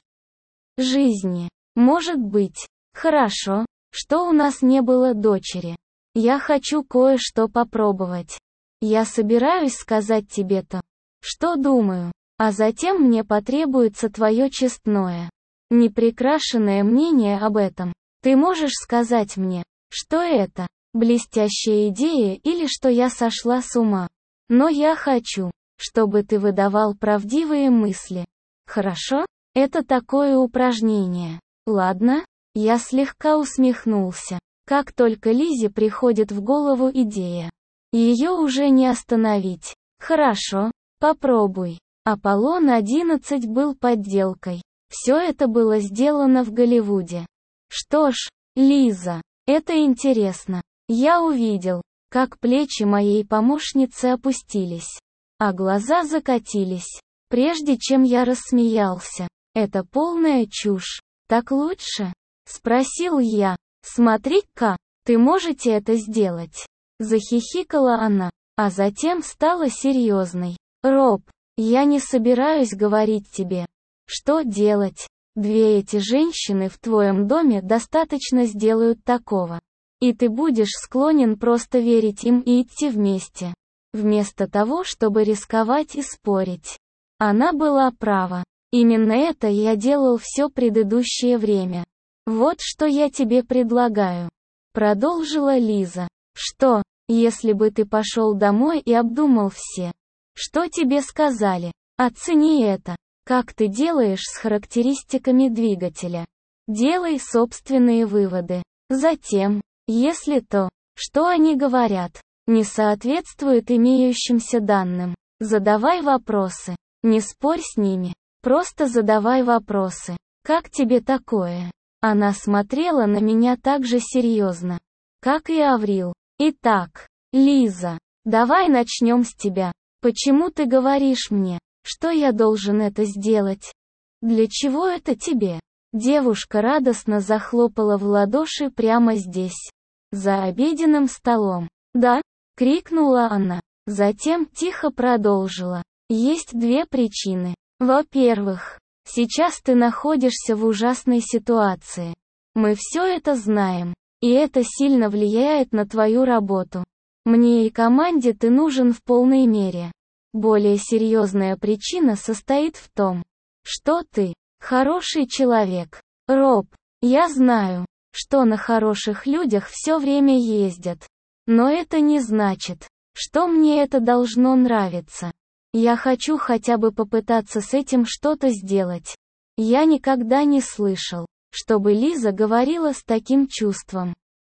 Speaker 1: жизни. Может быть, хорошо, что у нас не было дочери. Я хочу кое-что попробовать. Я собираюсь сказать тебе то, что думаю, а затем мне потребуется твое честное, неприкрашенное мнение об этом. Ты можешь сказать мне, что это блестящая идея или что я сошла с ума. Но я хочу, чтобы ты выдавал правдивые мысли. Хорошо? Это такое упражнение. Ладно? Я слегка усмехнулся. Как только Лизе приходит в голову идея, ее уже не остановить. Хорошо, попробуй. Аполлон одиннадцать был подделкой. Все это было сделано в Голливуде. Что ж, Лиза, это интересно. Я увидел, как плечи моей помощницы опустились, а глаза закатились, прежде чем я рассмеялся. Это полная чушь. Так лучше? Спросил я. Смотри-ка, ты можете это сделать? Захихикала она, а затем стала серьезной. Роб, я не собираюсь говорить тебе, что делать. Две эти женщины в твоем доме достаточно сделают такого. И ты будешь склонен просто верить им и идти вместе, вместо того, чтобы рисковать и спорить. Она была права. Именно это я делал все предыдущее время. Вот что я тебе предлагаю. Продолжила Лиза. Что, если бы ты пошел домой и обдумал все, что тебе сказали? Оцени это. Как ты делаешь с характеристиками двигателя? Делай собственные выводы. Затем, если то, что они говорят, не соответствует имеющимся данным, задавай вопросы. Не спорь с ними, просто задавай вопросы. Как тебе такое? Она смотрела на меня так же серьезно, как и Аврил. Итак, Лиза, давай начнем с тебя. Почему ты говоришь мне, что я должен это сделать? Для чего это тебе? Девушка радостно захлопала в ладоши прямо здесь, за обеденным столом. «Да?» — крикнула она. Затем тихо продолжила. «Есть две причины. Во-первых, сейчас ты находишься в ужасной ситуации. Мы все это знаем, и это сильно влияет на твою работу. Мне и команде ты нужен в полной мере. Более серьезная причина состоит в том, что ты хороший человек. Роб, я знаю, что на хороших людях все время ездят. Но это не значит, что мне это должно нравиться. Я хочу хотя бы попытаться с этим что-то сделать. Я никогда не слышал, чтобы Лиза говорила с таким чувством.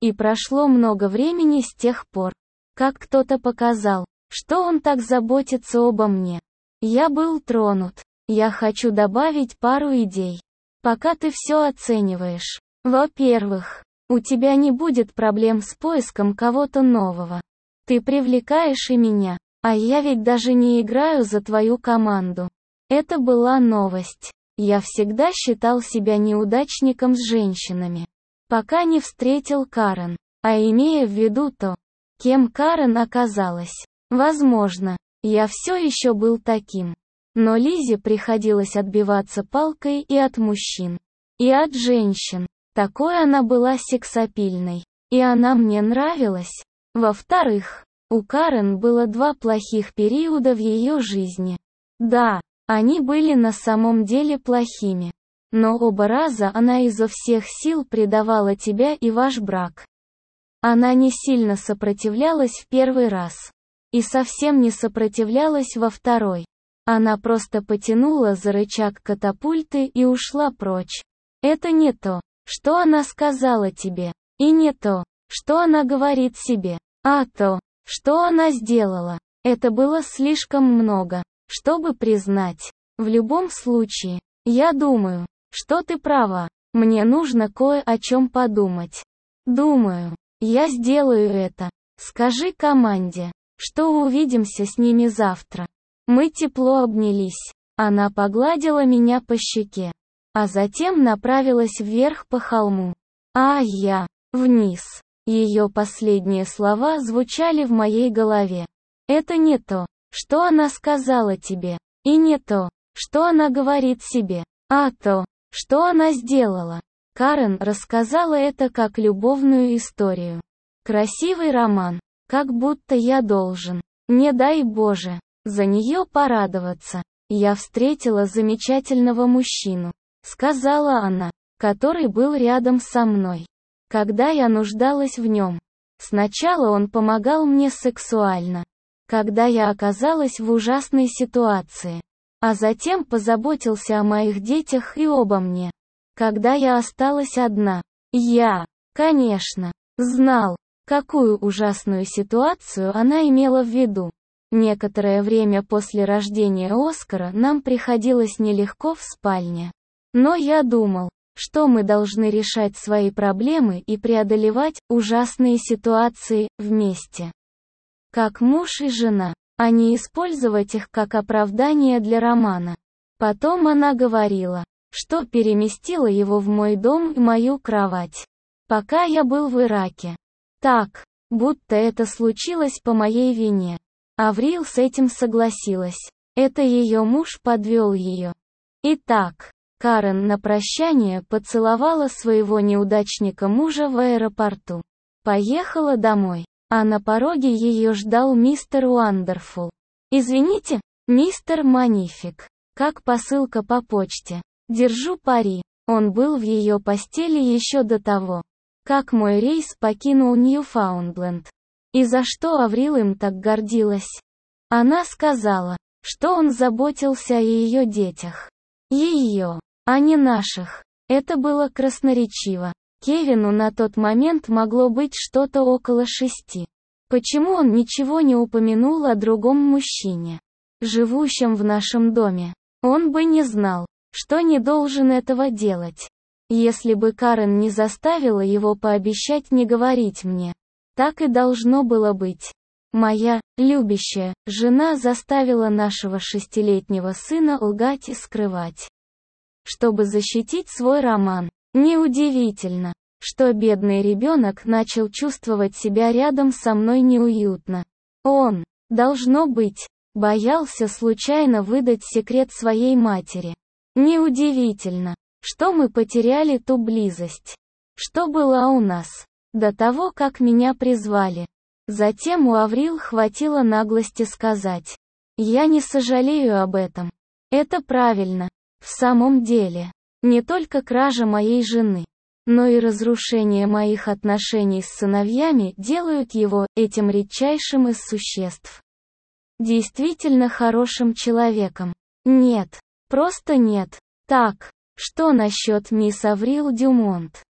Speaker 1: И прошло много времени с тех пор, как кто-то показал, что он так заботится обо мне. Я был тронут. Я хочу добавить пару идей. Пока ты все оцениваешь. Во-первых, у тебя не будет проблем с поиском кого-то нового. Ты привлекаешь и меня, а я ведь даже не играю за твою команду. Это была новость. Я всегда считал себя неудачником с женщинами, пока не встретил Карен, а имея в виду то, кем Карен оказалась. Возможно, я все еще был таким. Но Лизе приходилось отбиваться палкой и от мужчин, и от женщин. Такой она была сексапильной. И она мне нравилась. Во-вторых, у Карен было два плохих периода в ее жизни. Да, они были на самом деле плохими. Но оба раза она изо всех сил предавала тебя и ваш брак. Она не сильно сопротивлялась в первый раз. И совсем не сопротивлялась во второй. Она просто потянула за рычаг катапульты и ушла прочь. Это не то, что она сказала тебе, и не то, что она говорит себе, а то, что она сделала. Это было слишком много, чтобы признать. В любом случае, я думаю, что ты права. Мне нужно кое о чем подумать. Думаю, я сделаю это. Скажи команде, что увидимся с ними завтра. Мы тепло обнялись. Она погладила меня по щеке, а затем направилась вверх по холму. А я вниз. Ее последние слова звучали в моей голове. Это не то, что она сказала тебе, и не то, что она говорит себе, а то, что она сделала. Карен рассказала это как любовную историю. Красивый роман, как будто я должен, не дай Боже, за нее порадоваться. Я встретила замечательного мужчину, сказала она, который был рядом со мной, когда я нуждалась в нем. Сначала он помогал мне сексуально, когда я оказалась в ужасной ситуации, а затем позаботился о моих детях и обо мне, когда я осталась одна. Я, конечно, знал, какую ужасную ситуацию она имела в виду. Некоторое время после рождения Оскара нам приходилось нелегко в спальне. Но я думал, что мы должны решать свои проблемы и преодолевать ужасные ситуации вместе. Как муж и жена, а не использовать их как оправдание для романа. Потом она говорила, что переместила его в мой дом и мою кровать, пока я был в Ираке. Так, будто это случилось по моей вине. Аврил с этим согласилась. Это ее муж подвел ее. Итак, Карен на прощание поцеловала своего неудачника мужа в аэропорту. Поехала домой, а на пороге ее ждал мистер Уандерфул. Извините, мистер Манифик. Как посылка по почте. Держу пари, он был в ее постели еще до того, как мой рейс покинул Ньюфаундленд. И за что Аврил им так гордилась? Она сказала, что он заботился о ее детях. Ее, а не наших. Это было красноречиво. Кевину на тот момент могло быть что-то около шести. Почему он ничего не упомянул о другом мужчине, живущем в нашем доме? Он бы не знал, что не должен этого делать. Если бы Карен не заставила его пообещать не говорить мне. Так и должно было быть. Моя, любящая, жена заставила нашего шестилетнего сына лгать и скрывать, чтобы защитить свой роман. Неудивительно, что бедный ребенок начал чувствовать себя рядом со мной неуютно. Он, должно быть, боялся случайно выдать секрет своей матери. Неудивительно, что мы потеряли ту близость, что была у нас, до того, как меня призвали. Затем у Аврил хватило наглости сказать: «Я не сожалею об этом. Это правильно. В самом деле, не только кража моей жены, но и разрушение моих отношений с сыновьями делают его, этим редчайшим из существ, действительно хорошим человеком. Нет, просто нет. Так, что насчет мисс Аврил Дюмонт?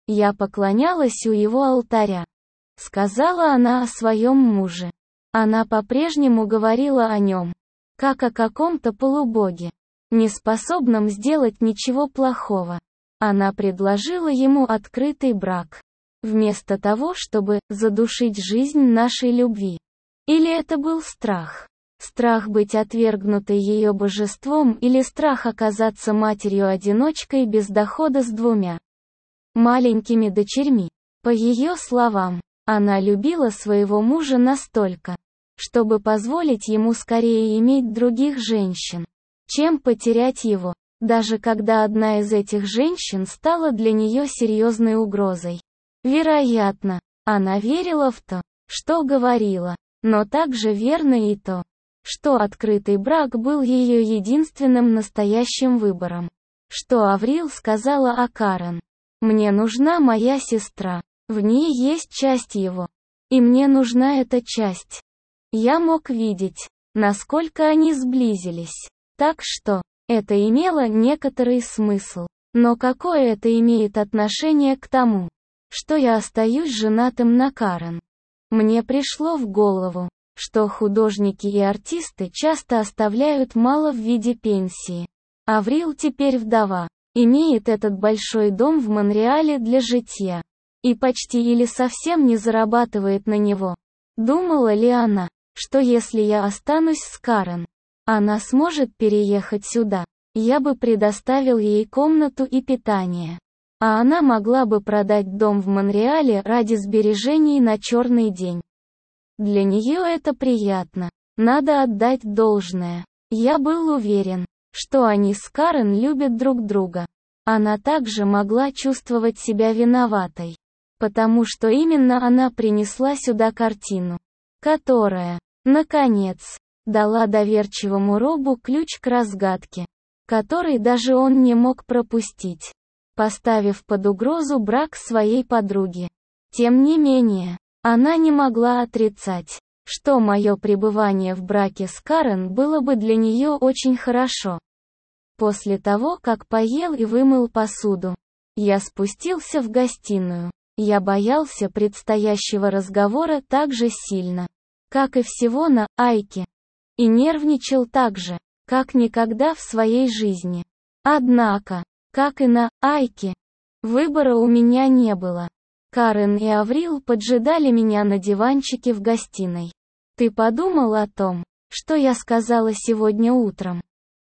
Speaker 1: Я поклонялась у его алтаря. Сказала она о своем муже. Она по-прежнему говорила о нем, как о каком-то полубоге, неспособном сделать ничего плохого. Она предложила ему открытый брак, вместо того, чтобы задушить жизнь нашей любви. Или это был страх? Страх быть отвергнутой ее божеством или страх оказаться матерью-одиночкой без дохода с двумя маленькими дочерьми? По ее словам, она любила своего мужа настолько, чтобы позволить ему скорее иметь других женщин, чем потерять его, даже когда одна из этих женщин стала для нее серьезной угрозой. Вероятно, она верила в то, что говорила, но также верно и то, что открытый брак был ее единственным настоящим выбором. Что Аврил сказала о Карен. «Мне нужна моя сестра. В ней есть часть его. И мне нужна эта часть». Я мог видеть, насколько они сблизились. Так что, это имело некоторый смысл. Но какое это имеет отношение к тому, что я остаюсь женатым на Карен? Мне пришло в голову, что художники и артисты часто оставляют мало в виде пенсии. Аврил теперь вдова, имеет этот большой дом в Монреале для житья. И почти или совсем не зарабатывает на него. Думала ли она, что если я останусь с Карен, она сможет переехать сюда? Я бы предоставил ей комнату и питание. А она могла бы продать дом в Монреале ради сбережений на черный день. Для нее это приятно. Надо отдать должное. Я был уверен, что они с Карен любят друг друга. Она также могла чувствовать себя виноватой, потому что именно она принесла сюда картину, которая, наконец, дала доверчивому Робу ключ к разгадке, который даже он не мог пропустить, поставив под угрозу брак своей подруги. Тем не менее, она не могла отрицать, что мое пребывание в браке с Карен было бы для нее очень хорошо. После того, как поел и вымыл посуду, я спустился в гостиную. Я боялся предстоящего разговора так же сильно, как и всего на Айке. И нервничал так же, как никогда в своей жизни. Однако, как и на Айке, выбора у меня не было. Карен и Аврил поджидали меня на диванчике в гостиной. «Ты подумал о том, что я сказала сегодня утром?»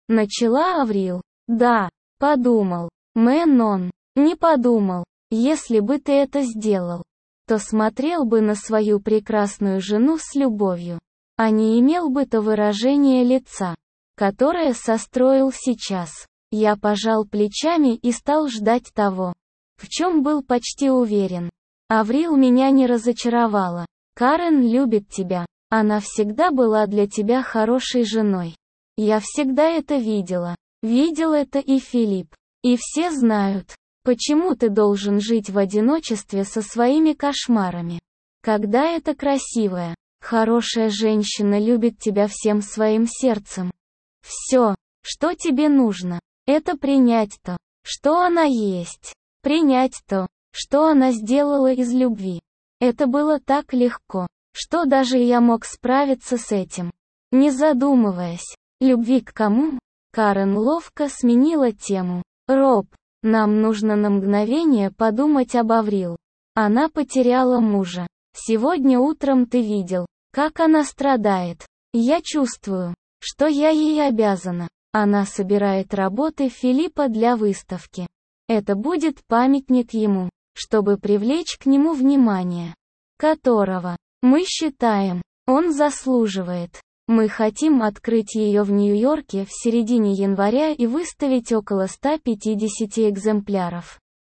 Speaker 1: Начала Аврил. «Да, подумал. Мэнон, не подумал. Если бы ты это сделал, то смотрел бы на свою прекрасную жену с любовью, а не имел бы то выражение лица, которое состроил сейчас». Я пожал плечами и стал ждать того, в чем был почти уверен. Аврил меня не разочаровала. Карен любит тебя. Она всегда была для тебя хорошей женой. Я всегда это видела. Видел это и Филипп. И все знают, почему ты должен жить в одиночестве со своими кошмарами. Когда эта красивая, хорошая женщина любит тебя всем своим сердцем. Все, что тебе нужно, это принять то, что она есть. Принять то, что она сделала из любви. Это было так легко, что даже я мог справиться с этим, не задумываясь. Любви к кому? Карен ловко сменила тему. Роб, нам нужно на мгновение подумать об Аврил. Она потеряла мужа. Сегодня утром ты видел, как она страдает. Я чувствую, что я ей обязана. Она собирает работы Филиппа для выставки. Это будет памятник ему, чтобы привлечь к нему внимание, которого, мы считаем, он заслуживает. Мы хотим открыть ее в Нью-Йорке в середине января и выставить около ста пятидесяти экземпляров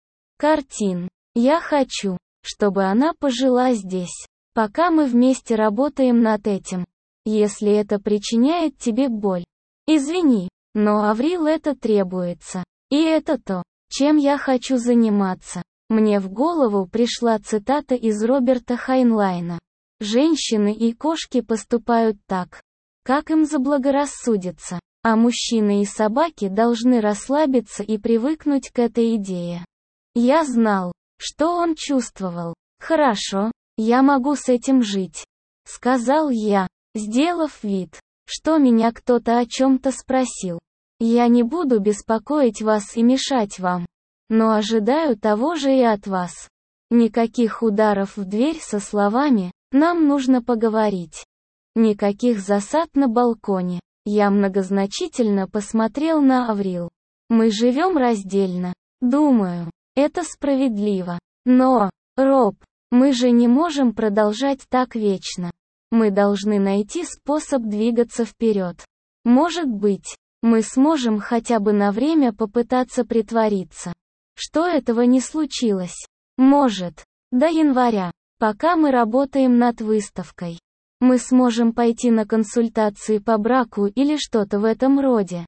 Speaker 1: картин. Я хочу, чтобы она пожила здесь, пока мы вместе работаем над этим. Если это причиняет тебе боль, извини, но Аврил это требуется. И это то, чем я хочу заниматься. Мне в голову пришла цитата из Роберта Хайнлайна. Женщины и кошки поступают так, как им заблагорассудится, а мужчины и собаки должны расслабиться и привыкнуть к этой идее. Я знал, Что он чувствовал? Хорошо, я могу с этим жить, сказал я, сделав вид, что меня кто-то о чем-то спросил. Я не буду беспокоить вас и мешать вам, но ожидаю того же и от вас. Никаких ударов в дверь со словами «нам нужно поговорить». Никаких засад на балконе. Я многозначительно посмотрел на Аврил. Мы живем раздельно. Думаю, это справедливо. Но, Роб, мы же не можем продолжать так вечно. Мы должны найти способ двигаться вперед. Может быть, мы сможем хотя бы на время попытаться притвориться, что этого не случилось. Может, до января, пока мы работаем над выставкой. Мы сможем пойти на консультации по браку или что-то в этом роде.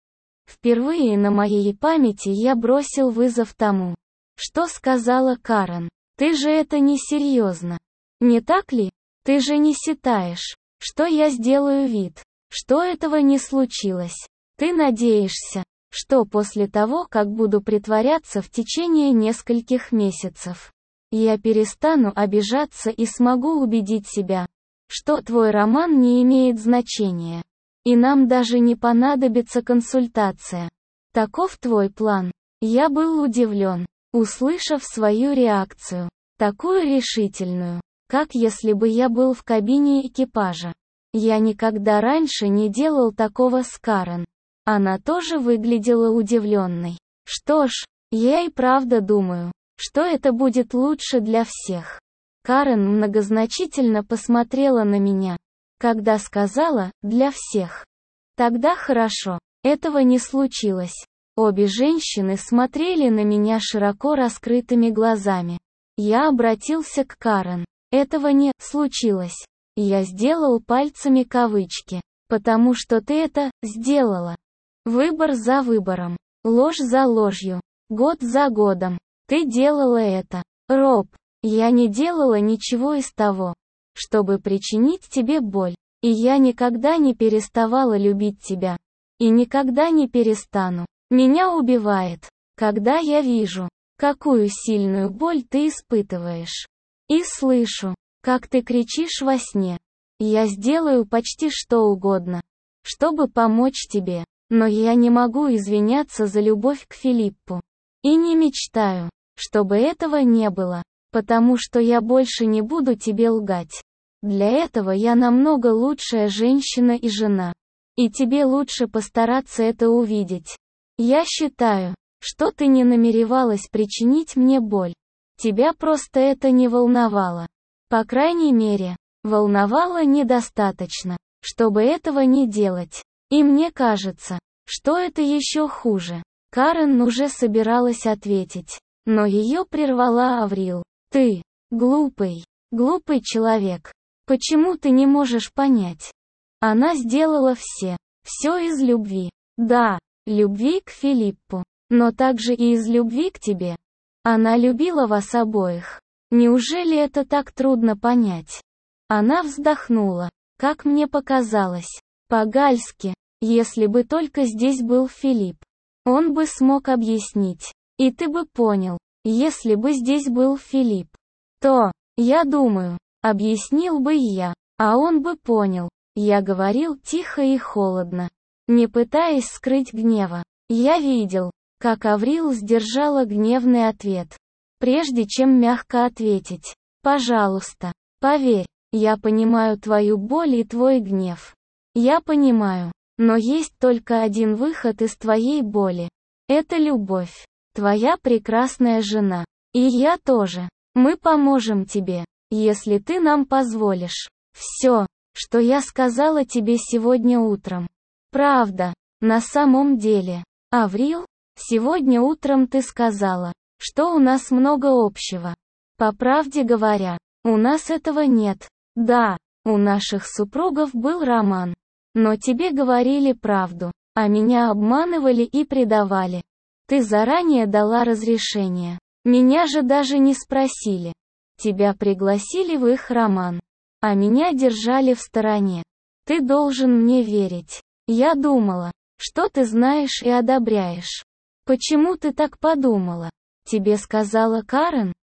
Speaker 1: Впервые на моей памяти я бросил вызов тому, что сказала Карен. Ты же это не серьезно. Не так ли? Ты же не считаешь, что я сделаю вид, что этого не случилось. Ты надеешься, что после того, как буду притворяться в течение нескольких месяцев, я перестану обижаться и смогу убедить себя, что твой роман не имеет значения, и нам даже не понадобится консультация. Таков твой план. Я был удивлен, услышав свою реакцию, такую решительную, как если бы я был в кабине экипажа. Я никогда раньше не делал такого с Карен. Она тоже выглядела удивленной. Что ж, я и правда думаю, что это будет лучше для всех. Карен многозначительно посмотрела на меня, когда сказала «для всех». Тогда хорошо, этого не случилось. Обе женщины смотрели на меня широко раскрытыми глазами. Я обратился к Карен. Этого не случилось. Я сделал пальцами кавычки, потому что ты это сделала. Выбор за выбором, ложь за ложью, год за годом. Ты делала это, Роб. Я не делала ничего из того, чтобы причинить тебе боль. И я никогда не переставала любить тебя. И никогда не перестану. Меня убивает, когда я вижу, какую сильную боль ты испытываешь. И слышу, как ты кричишь во сне. Я сделаю почти что угодно, чтобы помочь тебе. Но я не могу извиняться за любовь к Филиппу. И не мечтаю, чтобы этого не было. Потому что я больше не буду тебе лгать. Для этого я намного лучшая женщина и жена. И тебе лучше постараться это увидеть. Я считаю, что ты не намеревалась причинить мне боль. Тебя просто это не волновало. По крайней мере, волновало недостаточно, чтобы этого не делать. И мне кажется, что это еще хуже. Карен уже собиралась ответить, но ее прервала Аврил. Ты, глупый, глупый человек. Почему ты не можешь понять? Она сделала все, все из любви. Да, любви к Филиппу, но также и из любви к тебе. Она любила вас обоих. Неужели это так трудно понять? Она вздохнула, как мне показалось, по-гальски, если бы только здесь был Филипп. Он бы смог объяснить, и ты бы понял. Если бы здесь был Филипп, то, я думаю, объяснил бы я, а он бы понял. Я говорил тихо и холодно, не пытаясь скрыть гнева. Я видел, как Аврил сдержала гневный ответ, прежде чем мягко ответить. Пожалуйста, поверь, я понимаю твою боль и твой гнев. Я понимаю, но есть только один выход из твоей боли. Это любовь. Твоя прекрасная жена. И я тоже. Мы поможем тебе, если ты нам позволишь. Все, что я сказала тебе сегодня утром. Правда, на самом деле. Аврил, сегодня утром ты сказала, что у нас много общего. По правде говоря, у нас этого нет. Да, у наших супругов был роман. Но тебе говорили правду, а меня обманывали и предавали. Ты заранее дала разрешение. Меня же даже не спросили. Тебя пригласили в их роман, а меня держали в стороне. Ты должен мне верить. Я думала, что ты знаешь и одобряешь. Почему ты так подумала? Тебе сказала Карен?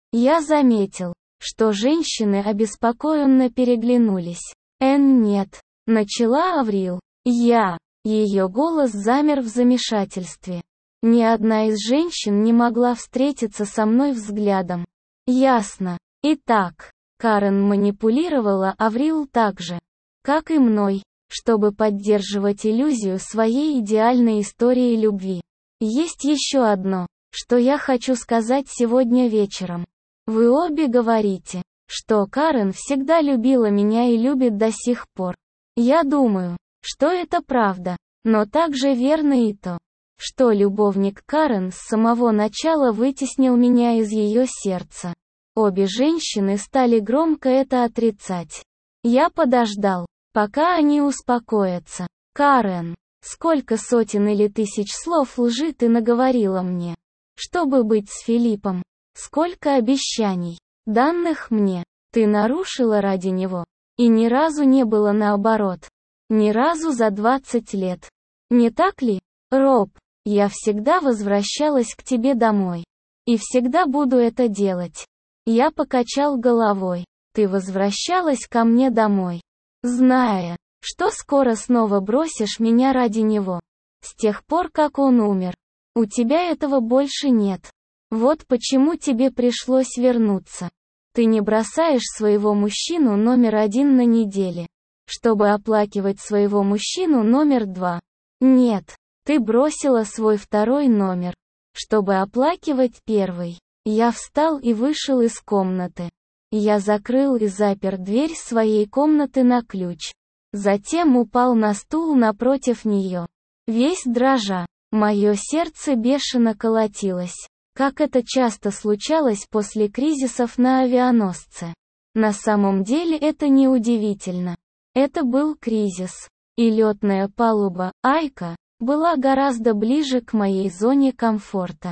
Speaker 1: Я заметил, что женщины обеспокоенно переглянулись. «Эн, нет», — начала Аврил. «Я». Ее голос замер в замешательстве. Ни одна из женщин не могла встретиться со мной взглядом. Ясно. Итак, Карен манипулировала Аврил так же, как и мной, чтобы поддерживать иллюзию своей идеальной истории любви. Есть еще одно, что я хочу сказать сегодня вечером. Вы обе говорите, что Карен всегда любила меня и любит до сих пор. Я думаю, что это правда, но также верно и то, что любовник Карен с самого начала вытеснил меня из ее сердца. Обе женщины стали громко это отрицать. Я подождал, пока они успокоятся. «Карен, сколько сотен или тысяч слов лжи ты наговорила мне, чтобы быть с Филиппом? Сколько обещаний, данных мне, ты нарушила ради него? И ни разу не было наоборот. Ни разу за двадцать лет. Не так ли, Роб? Я всегда возвращалась к тебе домой. И всегда буду это делать». Я покачал головой. «Ты возвращалась ко мне домой, зная, что скоро снова бросишь меня ради него. С тех пор, как он умер, у тебя этого больше нет. Вот почему тебе пришлось вернуться. Ты не бросаешь своего мужчину номер один на неделе, чтобы оплакивать своего мужчину номер два. Нет, ты бросила свой второй номер, чтобы оплакивать первый». Я встал и вышел из комнаты. Я закрыл и запер дверь своей комнаты на ключ. Затем упал на стул напротив нее. Весь дрожа, мое сердце бешено колотилось, как это часто случалось после кризисов на авианосце. На самом деле это не удивительно. Это был кризис. И летная палуба «Айка» была гораздо ближе к моей зоне комфорта,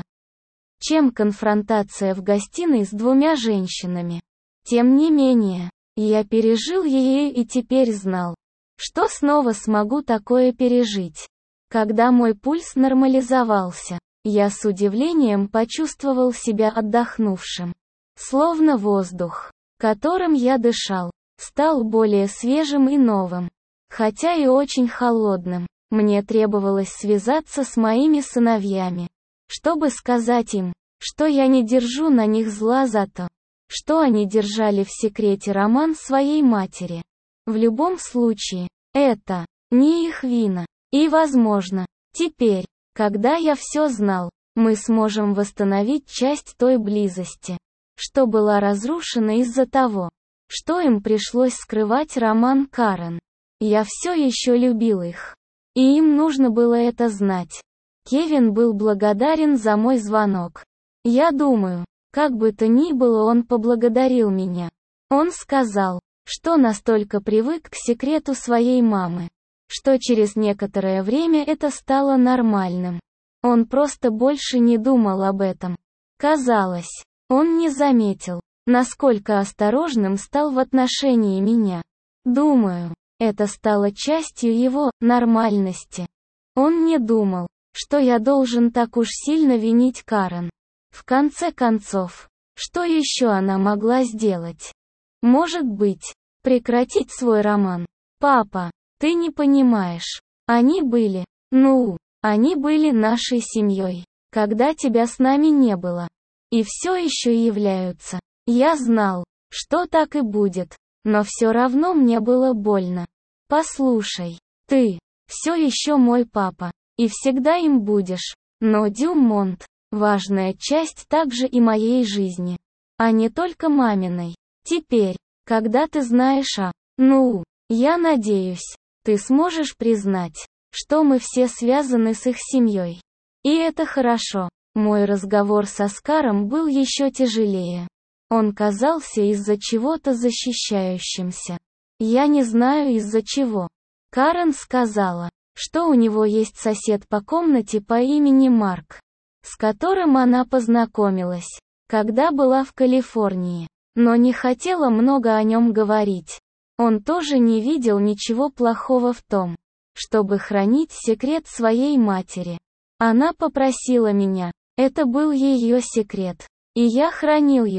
Speaker 1: чем конфронтация в гостиной с двумя женщинами. Тем не менее, я пережил ее и теперь знал, что снова смогу такое пережить. Когда мой пульс нормализовался, я с удивлением почувствовал себя отдохнувшим. Словно воздух, которым я дышал, стал более свежим и новым. Хотя и очень холодным. Мне требовалось связаться с моими сыновьями, чтобы сказать им, что я не держу на них зла за то, что они держали в секрете роман своей матери. В любом случае, это не их вина. И, возможно, теперь, когда я все знал, мы сможем восстановить часть той близости, что была разрушена из-за того, что им пришлось скрывать роман Карен. Я все еще любил их. И им нужно было это знать. Кевин был благодарен за мой звонок. Я думаю, как бы то ни было, он поблагодарил меня. Он сказал, что настолько привык к секрету своей мамы, что через некоторое время это стало нормальным. Он просто больше не думал об этом. Казалось, он не заметил, насколько осторожным стал в отношении меня. Думаю, это стало частью его нормальности. Он не думал, что я должен так уж сильно винить Карен. В конце концов, что еще она могла сделать? Может быть, прекратить свой роман. Папа, ты не понимаешь. Они были, ну, они были нашей семьей, когда тебя с нами не было. И все еще являются. Я знал, что так и будет, но все равно мне было больно. Послушай, ты все еще мой папа, и всегда им будешь, но Дюмонт – важная часть также и моей жизни, а не только маминой. Теперь, когда ты знаешь о, ну, я надеюсь, ты сможешь признать, что мы все связаны с их семьей. И это хорошо. Мой разговор с Оскаром был еще тяжелее. Он казался из-за чего-то защищающимся. Я не знаю из-за чего. Карен сказала, что у него есть сосед по комнате по имени Марк, с которым она познакомилась, когда была в Калифорнии, но не хотела много о нем говорить. Он тоже не видел ничего плохого в том, чтобы хранить секрет своей матери. Она попросила меня, это был ее секрет, и я хранил его.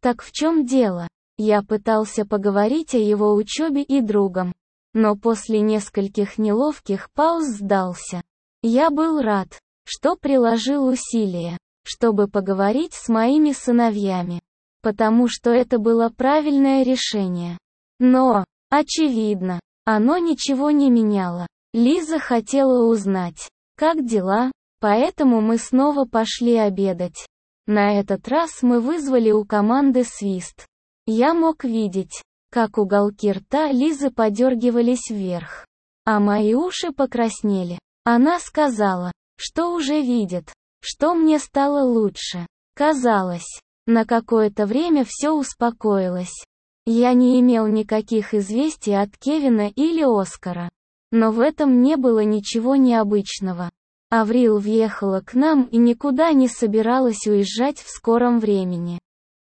Speaker 1: Так в чем дело? Я пытался поговорить о его учебе и другом, но после нескольких неловких пауз сдался. Я был рад, что приложил усилия, чтобы поговорить с моими сыновьями, потому что это было правильное решение. Но, очевидно, оно ничего не меняло. Лиза хотела узнать, как дела, поэтому мы снова пошли обедать. На этот раз мы вызвали у команды свист. Я мог видеть, как уголки рта Лизы подергивались вверх, а мои уши покраснели. Она сказала, что уже видит, что мне стало лучше. Казалось, на какое-то время все успокоилось. Я не имел никаких известий от Кевина или Оскара. Но в этом не было ничего необычного. Аврил въехала к нам и никуда не собиралась уезжать в скором времени.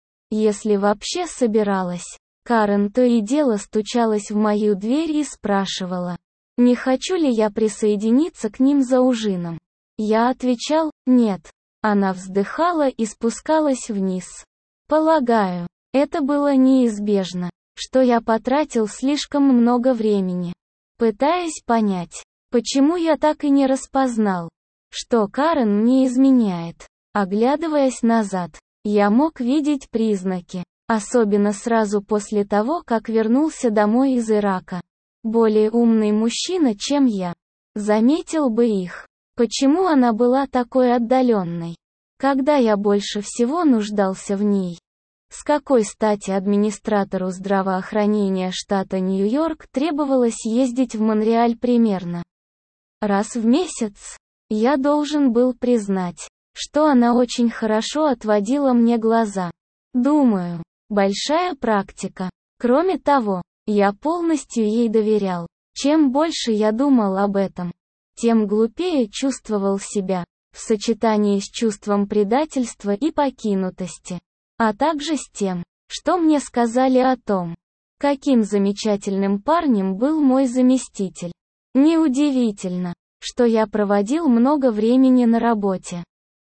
Speaker 1: Если вообще собиралась. Карен то и дело стучалась в мою дверь и спрашивала, не хочу ли я присоединиться к ним за ужином. Я отвечал, нет. Она вздыхала и спускалась вниз. Полагаю, это было неизбежно, что я потратил слишком много времени, пытаясь понять, почему я так и не распознал, что Карен мне изменяет. Оглядываясь назад, я мог видеть признаки, особенно сразу после того, как вернулся домой из Ирака. Более умный мужчина, чем я, заметил бы их. Почему она была такой отдаленной, когда я больше всего нуждался в ней? С какой стати администратору здравоохранения штата Нью-Йорк требовалось ездить в Монреаль примерно раз в месяц? Я должен был признать, что она очень хорошо отводила мне глаза. Думаю, большая практика. Кроме того, я полностью ей доверял. Чем больше я думал об этом, тем глупее чувствовал себя, в сочетании с чувством предательства и покинутости, а также с тем, что мне сказали о том, каким замечательным парнем был мой заместитель. Неудивительно, что я проводил много времени на работе.